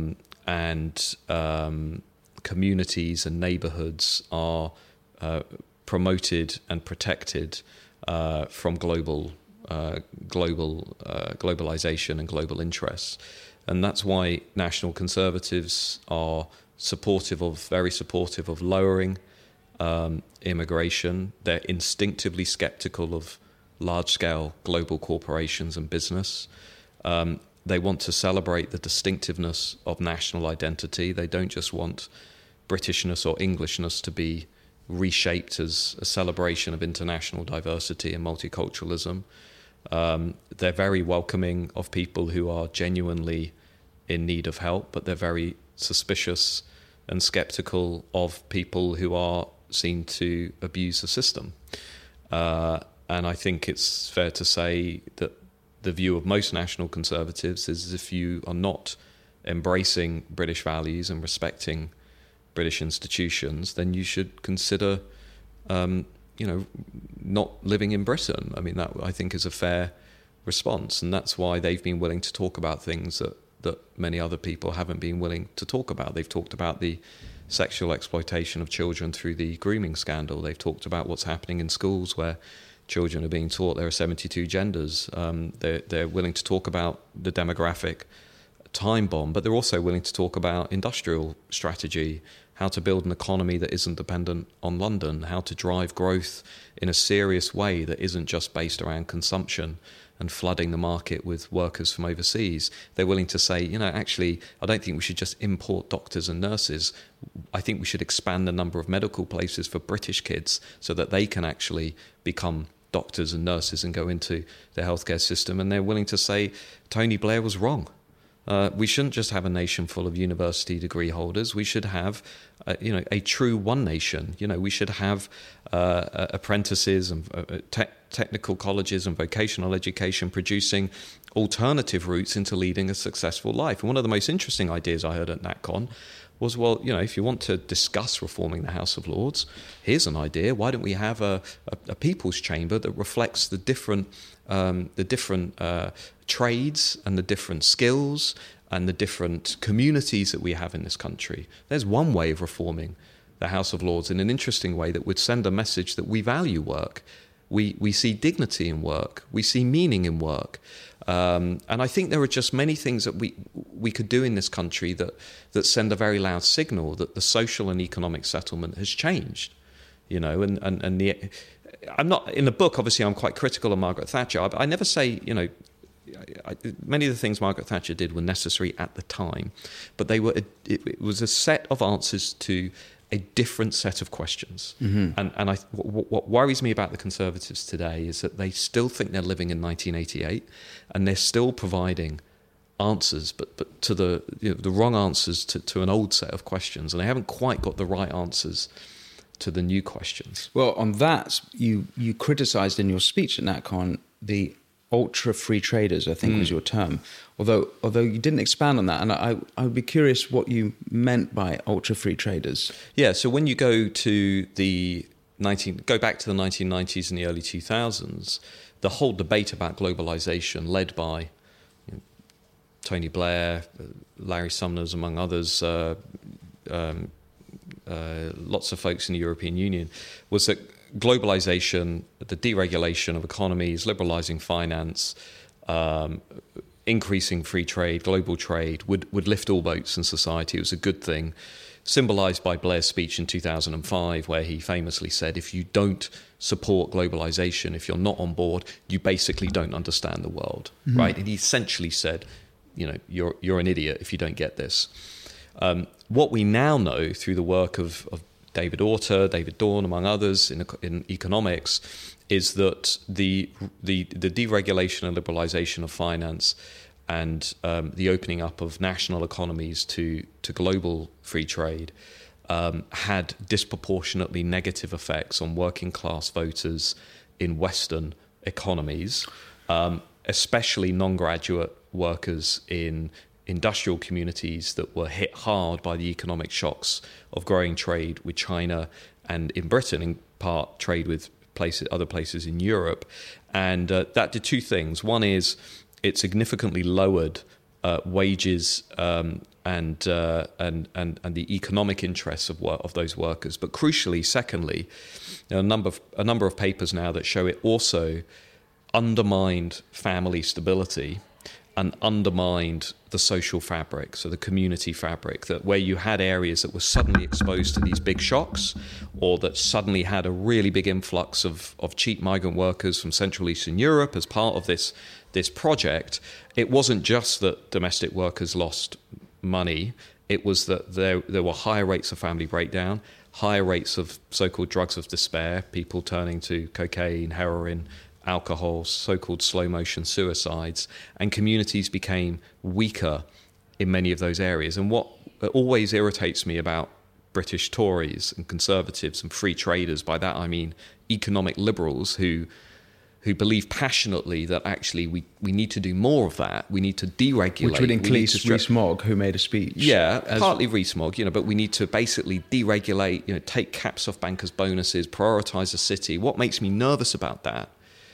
and um, communities and neighborhoods are uh, promoted and protected uh, from global uh, global uh, globalization and global interests. And that's why national conservatives are supportive of, very supportive of lowering um, immigration. They're instinctively skeptical of large-scale global corporations and business. Um, they want to celebrate the distinctiveness of national identity. They don't just want Britishness or Englishness to be reshaped as a celebration of international diversity and multiculturalism. Um, they're very welcoming of people who are genuinely in need of help, but they're very suspicious and skeptical of people who are seen to abuse the system. Uh, and I think it's fair to say that the view of most national conservatives is if you are not embracing British values and respecting British institutions, then you should consider um, you know, not living in Britain. I mean, that I think is a fair response, and that's why they've been willing to talk about things that, that many other people haven't been willing to talk about. They've talked about the sexual exploitation of children through the grooming scandal. They've talked about what's happening in schools where children are being taught there are seventy-two genders. Um, they're, they're willing to talk about the demographic time bomb, but they're also willing to talk about industrial strategy, how to build an economy that isn't dependent on London, how to drive growth in a serious way that isn't just based around consumption and flooding the market with workers from overseas. They're willing to say, you know, actually, I don't think we should just import doctors and nurses. I think we should expand the number of medical places for British kids so that they can actually become doctors and nurses and go into the healthcare system. And they're willing to say Tony Blair was wrong. Uh, we shouldn't just have a nation full of university degree holders. We should have, uh, you know, a true one nation. You know, we should have uh, apprentices and uh, te- technical colleges and vocational education producing alternative routes into leading a successful life. And one of the most interesting ideas I heard at NatCon was, well, you know, if you want to discuss reforming the House of Lords, here's an idea. Why don't we have a, a, a people's chamber that reflects the different um, the different uh, trades and the different skills and the different communities that we have in this country? There's one way of reforming the House of Lords in an interesting way that would send a message that we value work. We we see dignity in work. We see meaning in work. Um, and I think there are just many things that we we could do in this country that, that send a very loud signal that the social and economic settlement has changed. You know, and, and, and the I'm not in the book, obviously I'm quite critical of Margaret Thatcher. I, I never say, you know, I, I, many of the things Margaret Thatcher did were necessary at the time, but they were it, it was a set of answers to a different set of questions. Mm-hmm. And and I w- what worries me about the Conservatives today is that they still think they're living in nineteen eighty-eight, and they're still providing answers, but but to the you know, the wrong answers to, to an old set of questions, and they haven't quite got the right answers to the new questions. Well, on that, you you criticised in your speech at NatCon the ultra free traders, I think mm. was your term. Although although you didn't expand on that, and I I would be curious what you meant by ultra free traders. Yeah, so when you go to the nineteen go back to the nineteen nineties and the early two thousands, the whole debate about globalization, led by you know, Tony Blair, Larry Summers, among others, uh, um, uh, lots of folks in the European Union, was that globalization, the deregulation of economies, liberalizing finance, um, increasing free trade, global trade, would, would lift all boats in society. It was a good thing, symbolized by Blair's speech in two thousand five, where he famously said, if you don't support globalization, if you're not on board, you basically don't understand the world, mm-hmm. right? And he essentially said, you know, you're you're an idiot if you don't get this. Um, what we now know through the work of, of David Autor, David Dorn, among others in, in economics, is that the the, the deregulation and liberalization of finance and um, the opening up of national economies to, to global free trade um, had disproportionately negative effects on working class voters in Western economies, um, especially non-graduate workers in industrial communities that were hit hard by the economic shocks of growing trade with China and in Britain, in part trade with places, other places in Europe. And uh, that did two things. One is it significantly lowered uh, wages um, and uh, and and and the economic interests of work, of those workers. But crucially, secondly, there are a number of, a number of papers now that show it also undermined family stability and undermined the social fabric, so the community fabric, that where you had areas that were suddenly exposed to these big shocks, or that suddenly had a really big influx of, of cheap migrant workers from Central Eastern Europe as part of this, this project, it wasn't just that domestic workers lost money, it was that there, there were higher rates of family breakdown, higher rates of so-called drugs of despair, people turning to cocaine, heroin, alcohol, so-called slow-motion suicides, and communities became weaker in many of those areas. And what always irritates me about British Tories and Conservatives and free traders, by that I mean economic liberals who who believe passionately that actually we, we need to do more of that, we need to deregulate. Which would include Rees-Mogg, who made a speech. Yeah, as partly Rees-Mogg, you know, but we need to basically deregulate, you know, take caps off bankers' bonuses, prioritise the city. What makes me nervous about that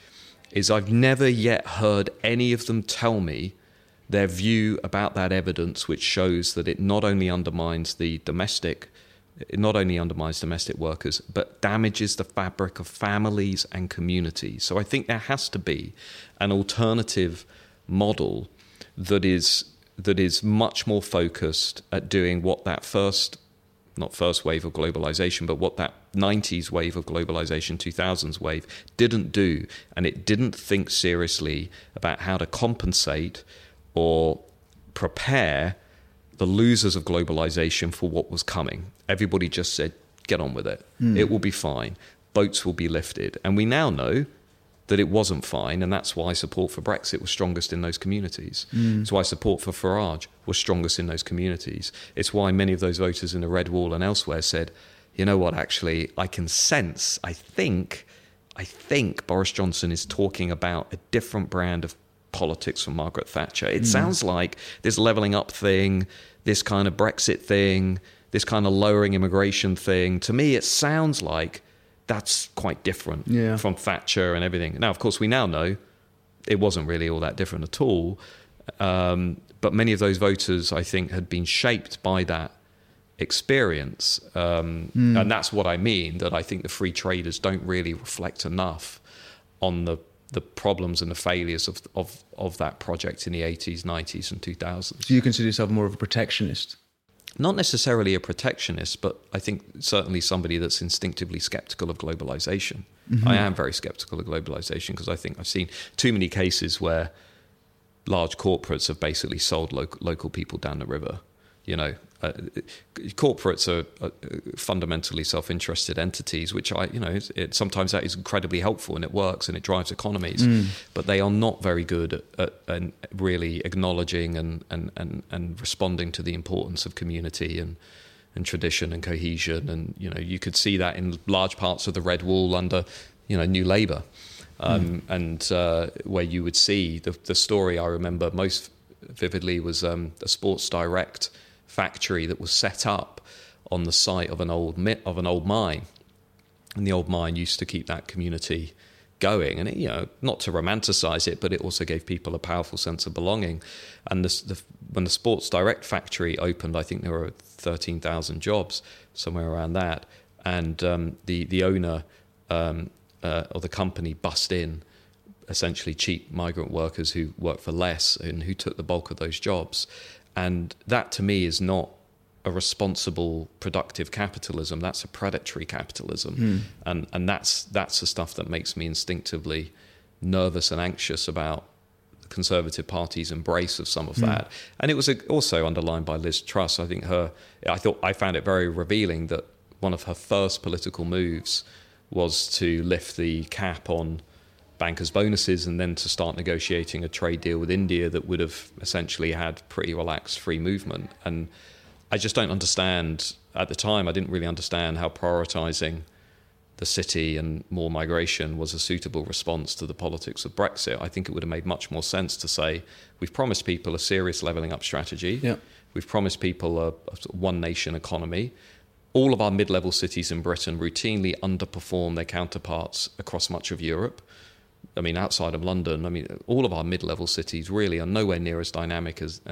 is I've never yet heard any of them tell me their view about that evidence, which shows that it not only undermines the domestic, it not only undermines domestic workers, but damages the fabric of families and communities. So I think there has to be an alternative model that is that is much more focused at doing what that first, not first wave of globalization, but what that nineties wave of globalization, two thousands wave didn't do. And it didn't think seriously about how to compensate or prepare the losers of globalization for what was coming. Everybody just said, get on with it. Mm. It will be fine. Boats will be lifted. And we now know that it wasn't fine, and that's why support for Brexit was strongest in those communities. Mm. It's why support for Farage was strongest in those communities. It's why many of those voters in the Red Wall and elsewhere said, you know what, actually, I can sense, I think, I think Boris Johnson is talking about a different brand of politics from Margaret Thatcher. It mm. sounds like this levelling up thing, this kind of Brexit thing, this kind of lowering immigration thing. To me, it sounds like that's quite different yeah. from Thatcher and everything. Now, of course, we now know it wasn't really all that different at all. Um, but many of those voters, I think, had been shaped by that experience. Um, mm. And that's what I mean, that I think the free traders don't really reflect enough on the the problems and the failures of, of, of that project in the eighties, nineties and two thousands. Do you consider yourself more of a protectionist? Not necessarily a protectionist, but I think certainly somebody that's instinctively sceptical of globalization. Mm-hmm. I am very sceptical of globalization because I think I've seen too many cases where large corporates have basically sold local, local people down the river. You know, uh, corporates are, are fundamentally self-interested entities, which I, you know, it, it, sometimes that is incredibly helpful and it works and it drives economies, mm. but they are not very good at, at, at really acknowledging and, and, and, and responding to the importance of community and, and tradition and cohesion. And, you know, you could see that in large parts of the Red Wall under, you know, New Labour, um, mm. and uh, where you would see the, the story I remember most vividly was um, a Sports Direct factory that was set up on the site of an old of an old mine, and the old mine used to keep that community going. And it, you know, not to romanticize it, but it also gave people a powerful sense of belonging. And the, the, when the Sports Direct factory opened, I think there were thirteen thousand jobs, somewhere around that. And um, the the owner um, uh, of the company bussed in essentially cheap migrant workers who worked for less and who took the bulk of those jobs. And that, to me, is not a responsible, productive capitalism. That's a predatory capitalism. Mm. And and that's that's the stuff that makes me instinctively nervous and anxious about the Conservative Party's embrace of some of mm. that. And it was also underlined by Liz Truss. I think her, I thought I found it very revealing that one of her first political moves was to lift the cap on bankers' bonuses and then to start negotiating a trade deal with India that would have essentially had pretty relaxed free movement. And I just don't understand, at the time, I didn't really understand how prioritising the city and more migration was a suitable response to the politics of Brexit. I think it would have made much more sense to say, we've promised people a serious levelling up strategy. Yeah. We've promised people a, a one-nation economy. All of our mid-level cities in Britain routinely underperform their counterparts across much of Europe. I mean, outside of London, I mean, all of our mid-level cities really are nowhere near as dynamic as and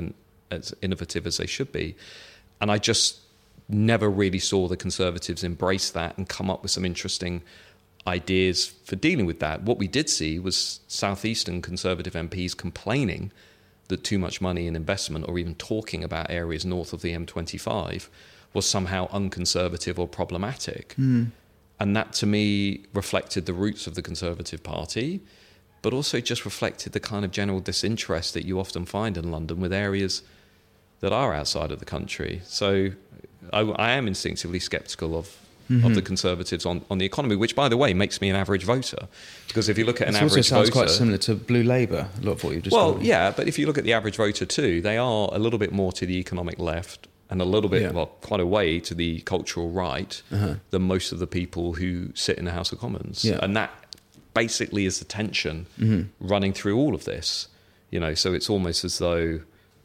as innovative as they should be. And I just never really saw the Conservatives embrace that and come up with some interesting ideas for dealing with that. What we did see was southeastern Conservative M Ps complaining that too much money in investment, or even talking about areas north of the M twenty-five, was somehow unconservative or problematic. Mm. And that, to me, reflected the roots of the Conservative Party, but also just reflected the kind of general disinterest that you often find in London with areas that are outside of the country. So I, I am instinctively sceptical of mm-hmm. of the Conservatives on, on the economy, which, by the way, makes me an average voter. Because if you look at an it average also sounds voter... quite similar to Blue Labour, a lot of what you've just Well, told. yeah, but if you look at the average voter too, they are a little bit more to the economic left and a little bit, yeah. well, quite a way to the cultural right uh-huh. than most of the people who sit in the House of Commons. Yeah. And that basically is the tension mm-hmm. running through all of this. You know, so it's almost as though,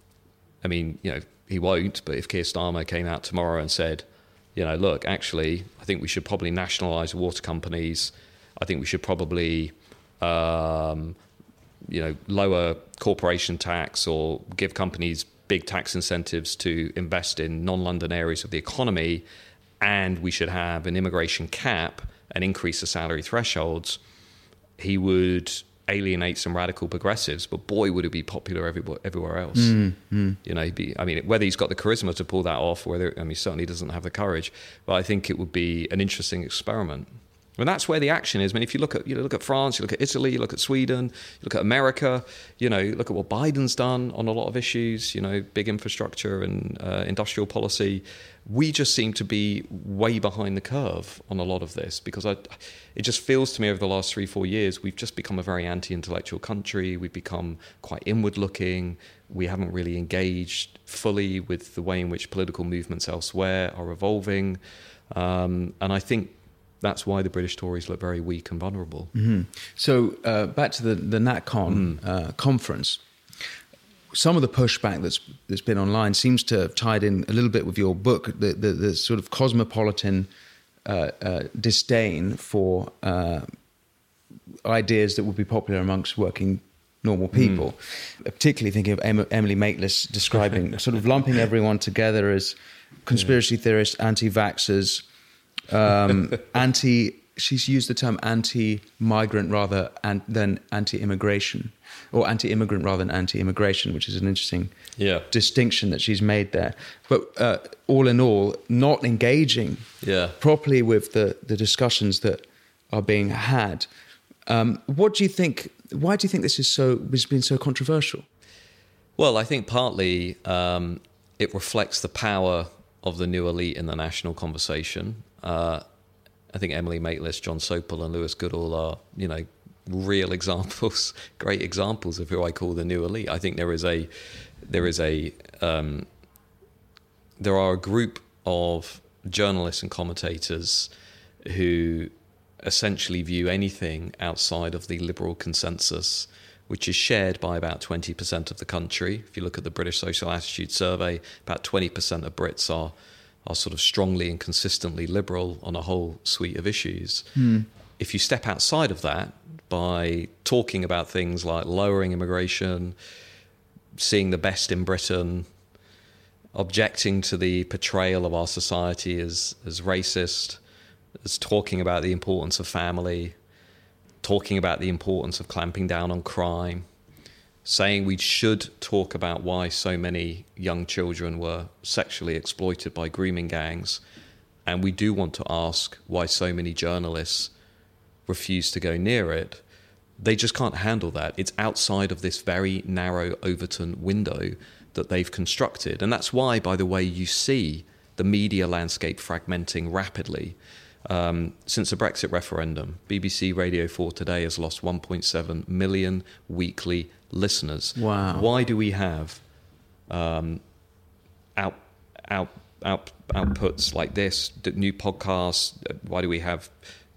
I mean, you know, he won't, but if Keir Starmer came out tomorrow and said, you know, look, actually, I think we should probably nationalise water companies. I think we should probably, um, you know, lower corporation tax or give companies big tax incentives to invest in non-London areas of the economy, and we should have an immigration cap and increase the salary thresholds. He would alienate some radical progressives, but boy, would it be popular everywhere, everywhere else. Mm, mm. You know, he'd be, I mean, whether he's got the charisma to pull that off, or whether, I mean, he certainly doesn't have the courage, but I think it would be an interesting experiment. And that's where the action is. I mean, if you look at, you know, look at France, you look at Italy, you look at Sweden, you look at America, you know, look at what Biden's done on a lot of issues, you know, big infrastructure and uh, industrial policy. We just seem to be way behind the curve on a lot of this, because I, it just feels to me over the last three, four years, we've just become a very anti-intellectual country. We've become quite inward-looking. We haven't really engaged fully with the way in which political movements elsewhere are evolving. Um, and I think that's why the British Tories look very weak and vulnerable. Mm-hmm. So uh, back to the, the NatCon mm. uh, conference. Some of the pushback that's that's been online seems to have tied in a little bit with your book, the, the, the sort of cosmopolitan uh, uh, disdain for uh, ideas that would be popular amongst working normal people. Mm. Particularly thinking of em- Emily Maitlis describing, sort of lumping everyone together as conspiracy yeah. theorists, anti-vaxxers, um, anti... She's used the term anti-migrant rather an, than anti-immigration, or anti-immigrant rather than anti-immigration, which is an interesting yeah. distinction that she's made there. But uh, all in all, not engaging yeah. properly with the, the discussions that are being had. Um, what do you think? Why do you think this is so has been so controversial? Well, I think partly um, it reflects the power of the new elite in the national conversation. Uh, I think Emily Maitlis, John Sopel and Lewis Goodall are, you know, real examples, great examples of who I call the new elite. I think there is a, there is a, um, there are a group of journalists and commentators who essentially view anything outside of the liberal consensus, which is shared by about twenty percent of the country. If you look at the British Social Attitude Survey, about twenty percent of Brits are are sort of strongly and consistently liberal on a whole suite of issues. Mm. If you step outside of that by talking about things like lowering immigration, seeing the best in Britain, objecting to the portrayal of our society as, as racist, as talking about the importance of family, talking about the importance of clamping down on crime, saying we should talk about why so many young children were sexually exploited by grooming gangs, and we do want to ask why so many journalists refuse to go near it. They just can't handle that. It's outside of this very narrow Overton window that they've constructed. And that's why, by the way, you see the media landscape fragmenting rapidly. Um, since the Brexit referendum, B B C Radio four Today has lost one point seven million weekly listeners. Wow. Why do we have um, out, out, out, outputs like this, new podcasts? Why do we have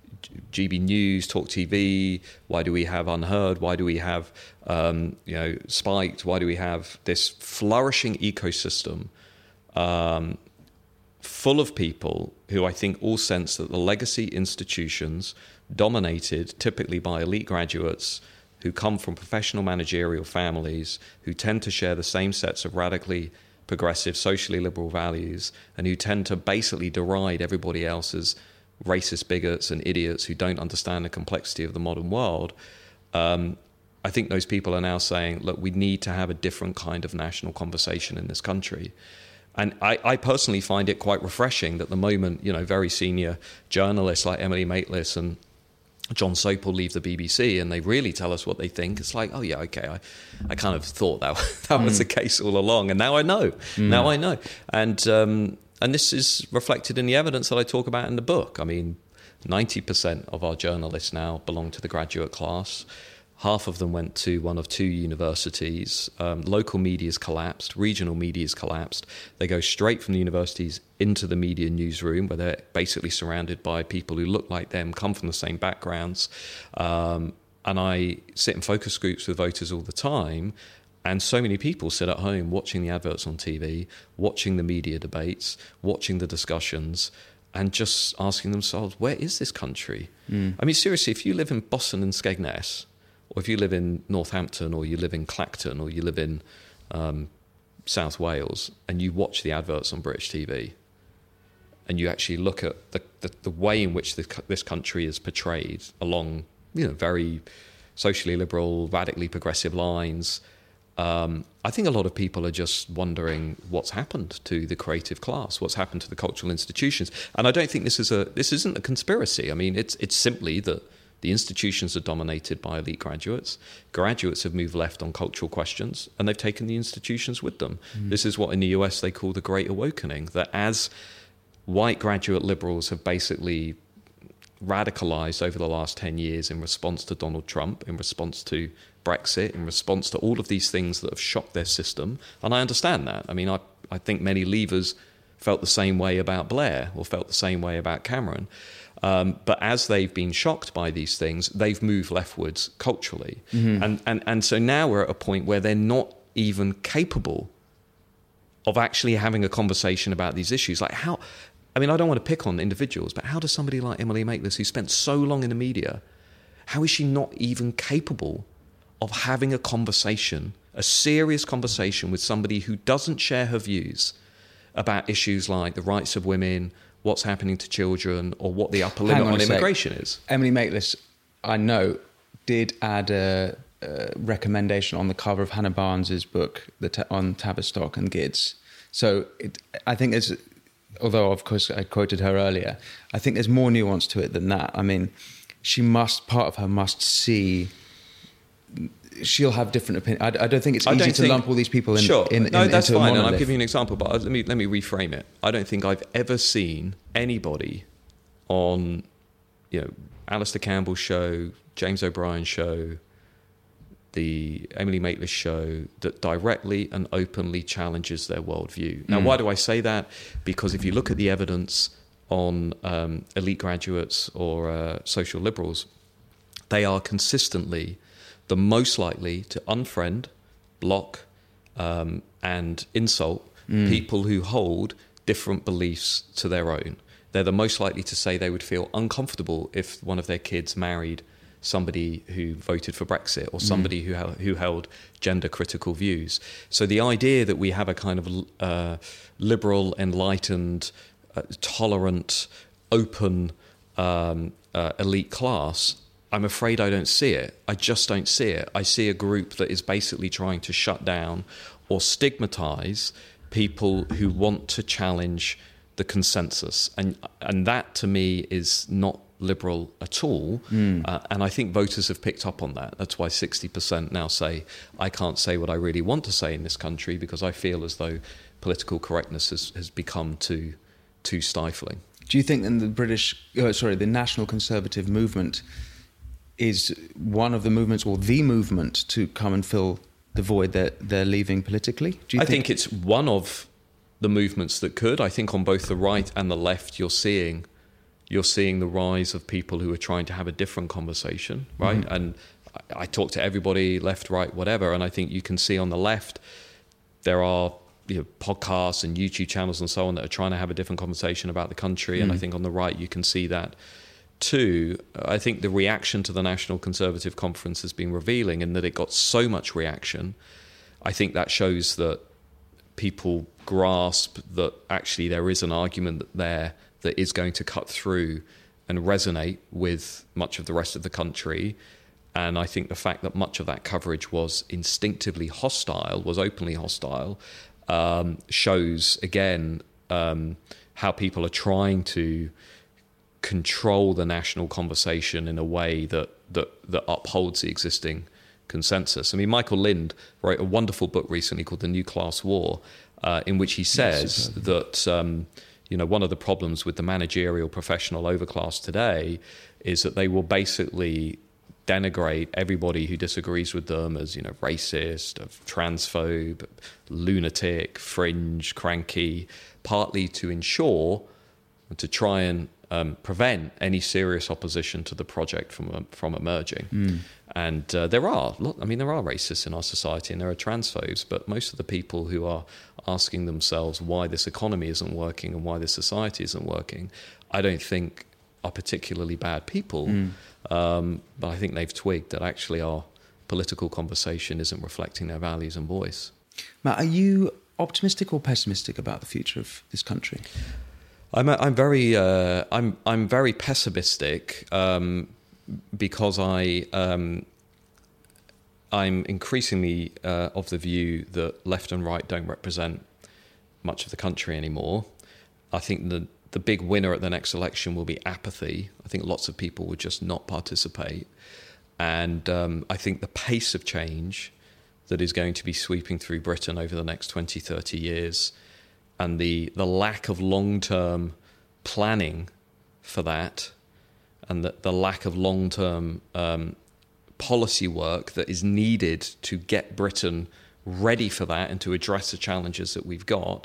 G B News, Talk T V? Why do we have Unheard? Why do we have um, you know, Spiked? Why do we have this flourishing ecosystem um, full of people who I think all sense that the legacy institutions, dominated typically by elite graduates, who come from professional managerial families, who tend to share the same sets of radically progressive, socially liberal values, and who tend to basically deride everybody else as racist bigots and idiots who don't understand the complexity of the modern world. Um, I think those people are now saying, look, we need to have a different kind of national conversation in this country. And I, I personally find it quite refreshing that the moment, you know, very senior journalists like Emily Maitlis and John Sopel leave the B B C and they really tell us what they think, it's like, oh yeah, okay, I, I kind of thought that that was mm. the case all along, and now I know. Mm. Now I know. And um, and this is reflected in the evidence that I talk about in the book. I mean, ninety percent of our journalists now belong to the graduate class. Half of them went to one of two universities. Um, local media's collapsed. Regional media's collapsed. They go straight from the universities into the media newsroom, where they're basically surrounded by people who look like them, come from the same backgrounds. Um, and I sit in focus groups with voters all the time, and so many people sit at home watching the adverts on T V, watching the media debates, watching the discussions, and just asking themselves, where is this country? Mm. I mean, seriously, if you live in Boston and Skegness, or if you live in Northampton, or you live in Clacton, or you live in um, South Wales, and you watch the adverts on British T V, and you actually look at the, the, the way in which this, this country is portrayed along, you know, very socially liberal, radically progressive lines, um, I think a lot of people are just wondering what's happened to the creative class, what's happened to the cultural institutions. And I don't think this is a this isn't a conspiracy. I mean, it's it's simply that the institutions are dominated by elite graduates. Graduates have moved left on cultural questions, and they've taken the institutions with them. Mm. This is what in the U S they call the Great Awakening, that as white graduate liberals have basically radicalized over the last ten years in response to Donald Trump, in response to Brexit, in response to all of these things that have shocked their system. And I understand that. I mean, I, I think many Leavers felt the same way about Blair, or felt the same way about Cameron. Um, but as they've been shocked by these things, they've moved leftwards culturally. Mm-hmm. And, and, and so now we're at a point where they're not even capable of actually having a conversation about these issues. Like how, I mean, I don't want to pick on individuals, but how does somebody like Emily Maitlis, who spent so long in the media, how is she not even capable of having a conversation, a serious conversation with somebody who doesn't share her views about issues like the rights of women, what's happening to children, or what the upper limit on, on immigration is? Emily Maitlis, I know, did add a, a recommendation on the cover of Hannah Barnes's book the ta- on Tavistock and Gids. So it, I think there's, although of course I quoted her earlier, I think there's more nuance to it than that. I mean, she must, part of her must see, she'll have different opinions. I, I don't think it's easy to think, lump all these people in. Sure, in, no, in, that's into fine. a monolith. And I'll give you an example, but let me let me reframe it. I don't think I've ever seen anybody on, you know, Alistair Campbell's show, James O'Brien's show, the Emily Maitlis show that directly and openly challenges their worldview. Now, mm. why do I say that? Because if you look at the evidence on um, elite graduates or uh, social liberals, they are consistently the most likely to unfriend, block, um, and insult mm. people who hold different beliefs to their own. They're the most likely to say they would feel uncomfortable if one of their kids married somebody who voted for Brexit or somebody mm. who who held gender-critical views. So the idea that we have a kind of uh, liberal, enlightened, uh, tolerant, open um, uh, elite class, I'm afraid I don't see it. I just don't see it. I see a group that is basically trying to shut down or stigmatize people who want to challenge the consensus. And and that, to me, is not liberal at all. Mm. Uh, and I think voters have picked up on that. That's why sixty percent now say, I can't say what I really want to say in this country because I feel as though political correctness has, has become too too stifling. Do you think then the British, oh, sorry, the National Conservative movement is one of the movements or the movement to come and fill the void that they're leaving politically? Do you I think-, think it's one of the movements that could. I think on both the right and the left, you're seeing you're seeing the rise of people who are trying to have a different conversation, right? Mm-hmm. And I, I talk to everybody, left, right, whatever, and I think you can see on the left there are, you know, podcasts and YouTube channels and so on that are trying to have a different conversation about the country, mm-hmm. and I think on the right you can see that two, I think the reaction to the National Conservative Conference has been revealing in that it got so much reaction. I think that shows that people grasp that actually there is an argument there that is going to cut through and resonate with much of the rest of the country. And I think the fact that much of that coverage was instinctively hostile, was openly hostile, um, shows again um, how people are trying to control the national conversation in a way that, that that upholds the existing consensus. I mean, Michael Lind wrote a wonderful book recently called The New Class War, uh, in which he says yes, that um, you know, one of the problems with the managerial professional overclass today is that they will basically denigrate everybody who disagrees with them as, you know, racist, transphobe, lunatic, fringe, cranky, partly to ensure, to try and um, prevent any serious opposition to the project from from emerging. Mm. And uh, there are, I mean, there are racists in our society and there are transphobes, but most of the people who are asking themselves why this economy isn't working and why this society isn't working, I don't think are particularly bad people. Mm. Um, but I think they've twigged that actually our political conversation isn't reflecting their values and voice. Matt, are you optimistic or pessimistic about the future of this country? I'm I'm very uh, I'm I'm very pessimistic um, because I um, I'm increasingly uh, of the view that left and right don't represent much of the country anymore. I think the the big winner at the next election will be apathy. I think lots of people would just not participate. And um, I think the pace of change that is going to be sweeping through Britain over the next twenty, thirty years and the, the lack of long-term planning for that and the, the lack of long-term um, policy work that is needed to get Britain ready for that and to address the challenges that we've got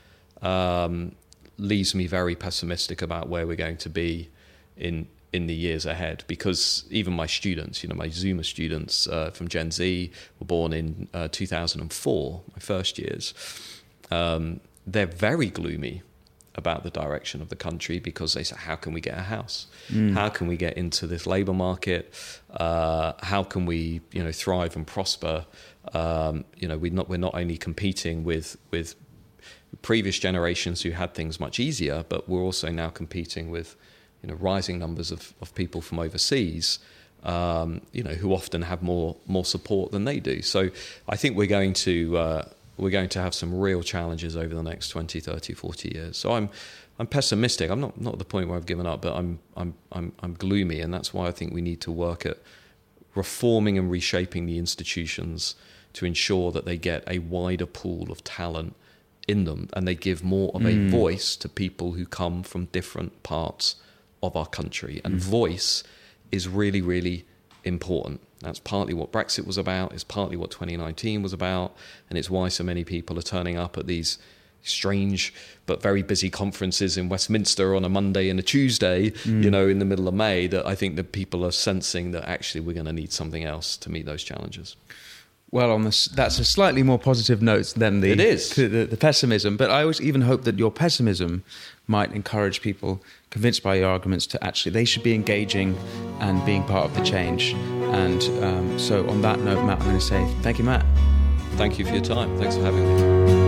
um, leaves me very pessimistic about where we're going to be in in the years ahead, because even my students, you know, my Zoomer students uh, from Gen Z were born in uh, two thousand four, my first years. Um, they're very gloomy about the direction of the country because they say, how can we get a house? Mm. How can we get into this labour market? Uh, how can we, you know, thrive and prosper? Um, you know, we're not we're not only competing with with previous generations who had things much easier, but we're also now competing with, you know, rising numbers of, of people from overseas, um, you know, who often have more more support than they do. So I think we're going to uh, we're going to have some real challenges over the next twenty, thirty, forty years. So I'm I'm pessimistic. I'm not not at the point where I've given up, but I'm I'm I'm I'm gloomy, and that's why I think we need to work at reforming and reshaping the institutions to ensure that they get a wider pool of talent in them and they give more of a mm. voice to people who come from different parts of our country. And mm. voice is really, really important. That's partly what Brexit was about, it's partly what twenty nineteen was about, and it's why so many people are turning up at these strange but very busy conferences in Westminster on a Monday and a Tuesday, mm. you know, in the middle of May, that I think that people are sensing that actually we're going to need something else to meet those challenges. Well, on this, that's a slightly more positive note than the, it is. the, the pessimism. But I always even hope that your pessimism might encourage people, convinced by your arguments, to actually, they should be engaging and being part of the change. And um, so on that note, Matt, I'm going to say thank you, Matt. Thank you for your time. Thanks for having me.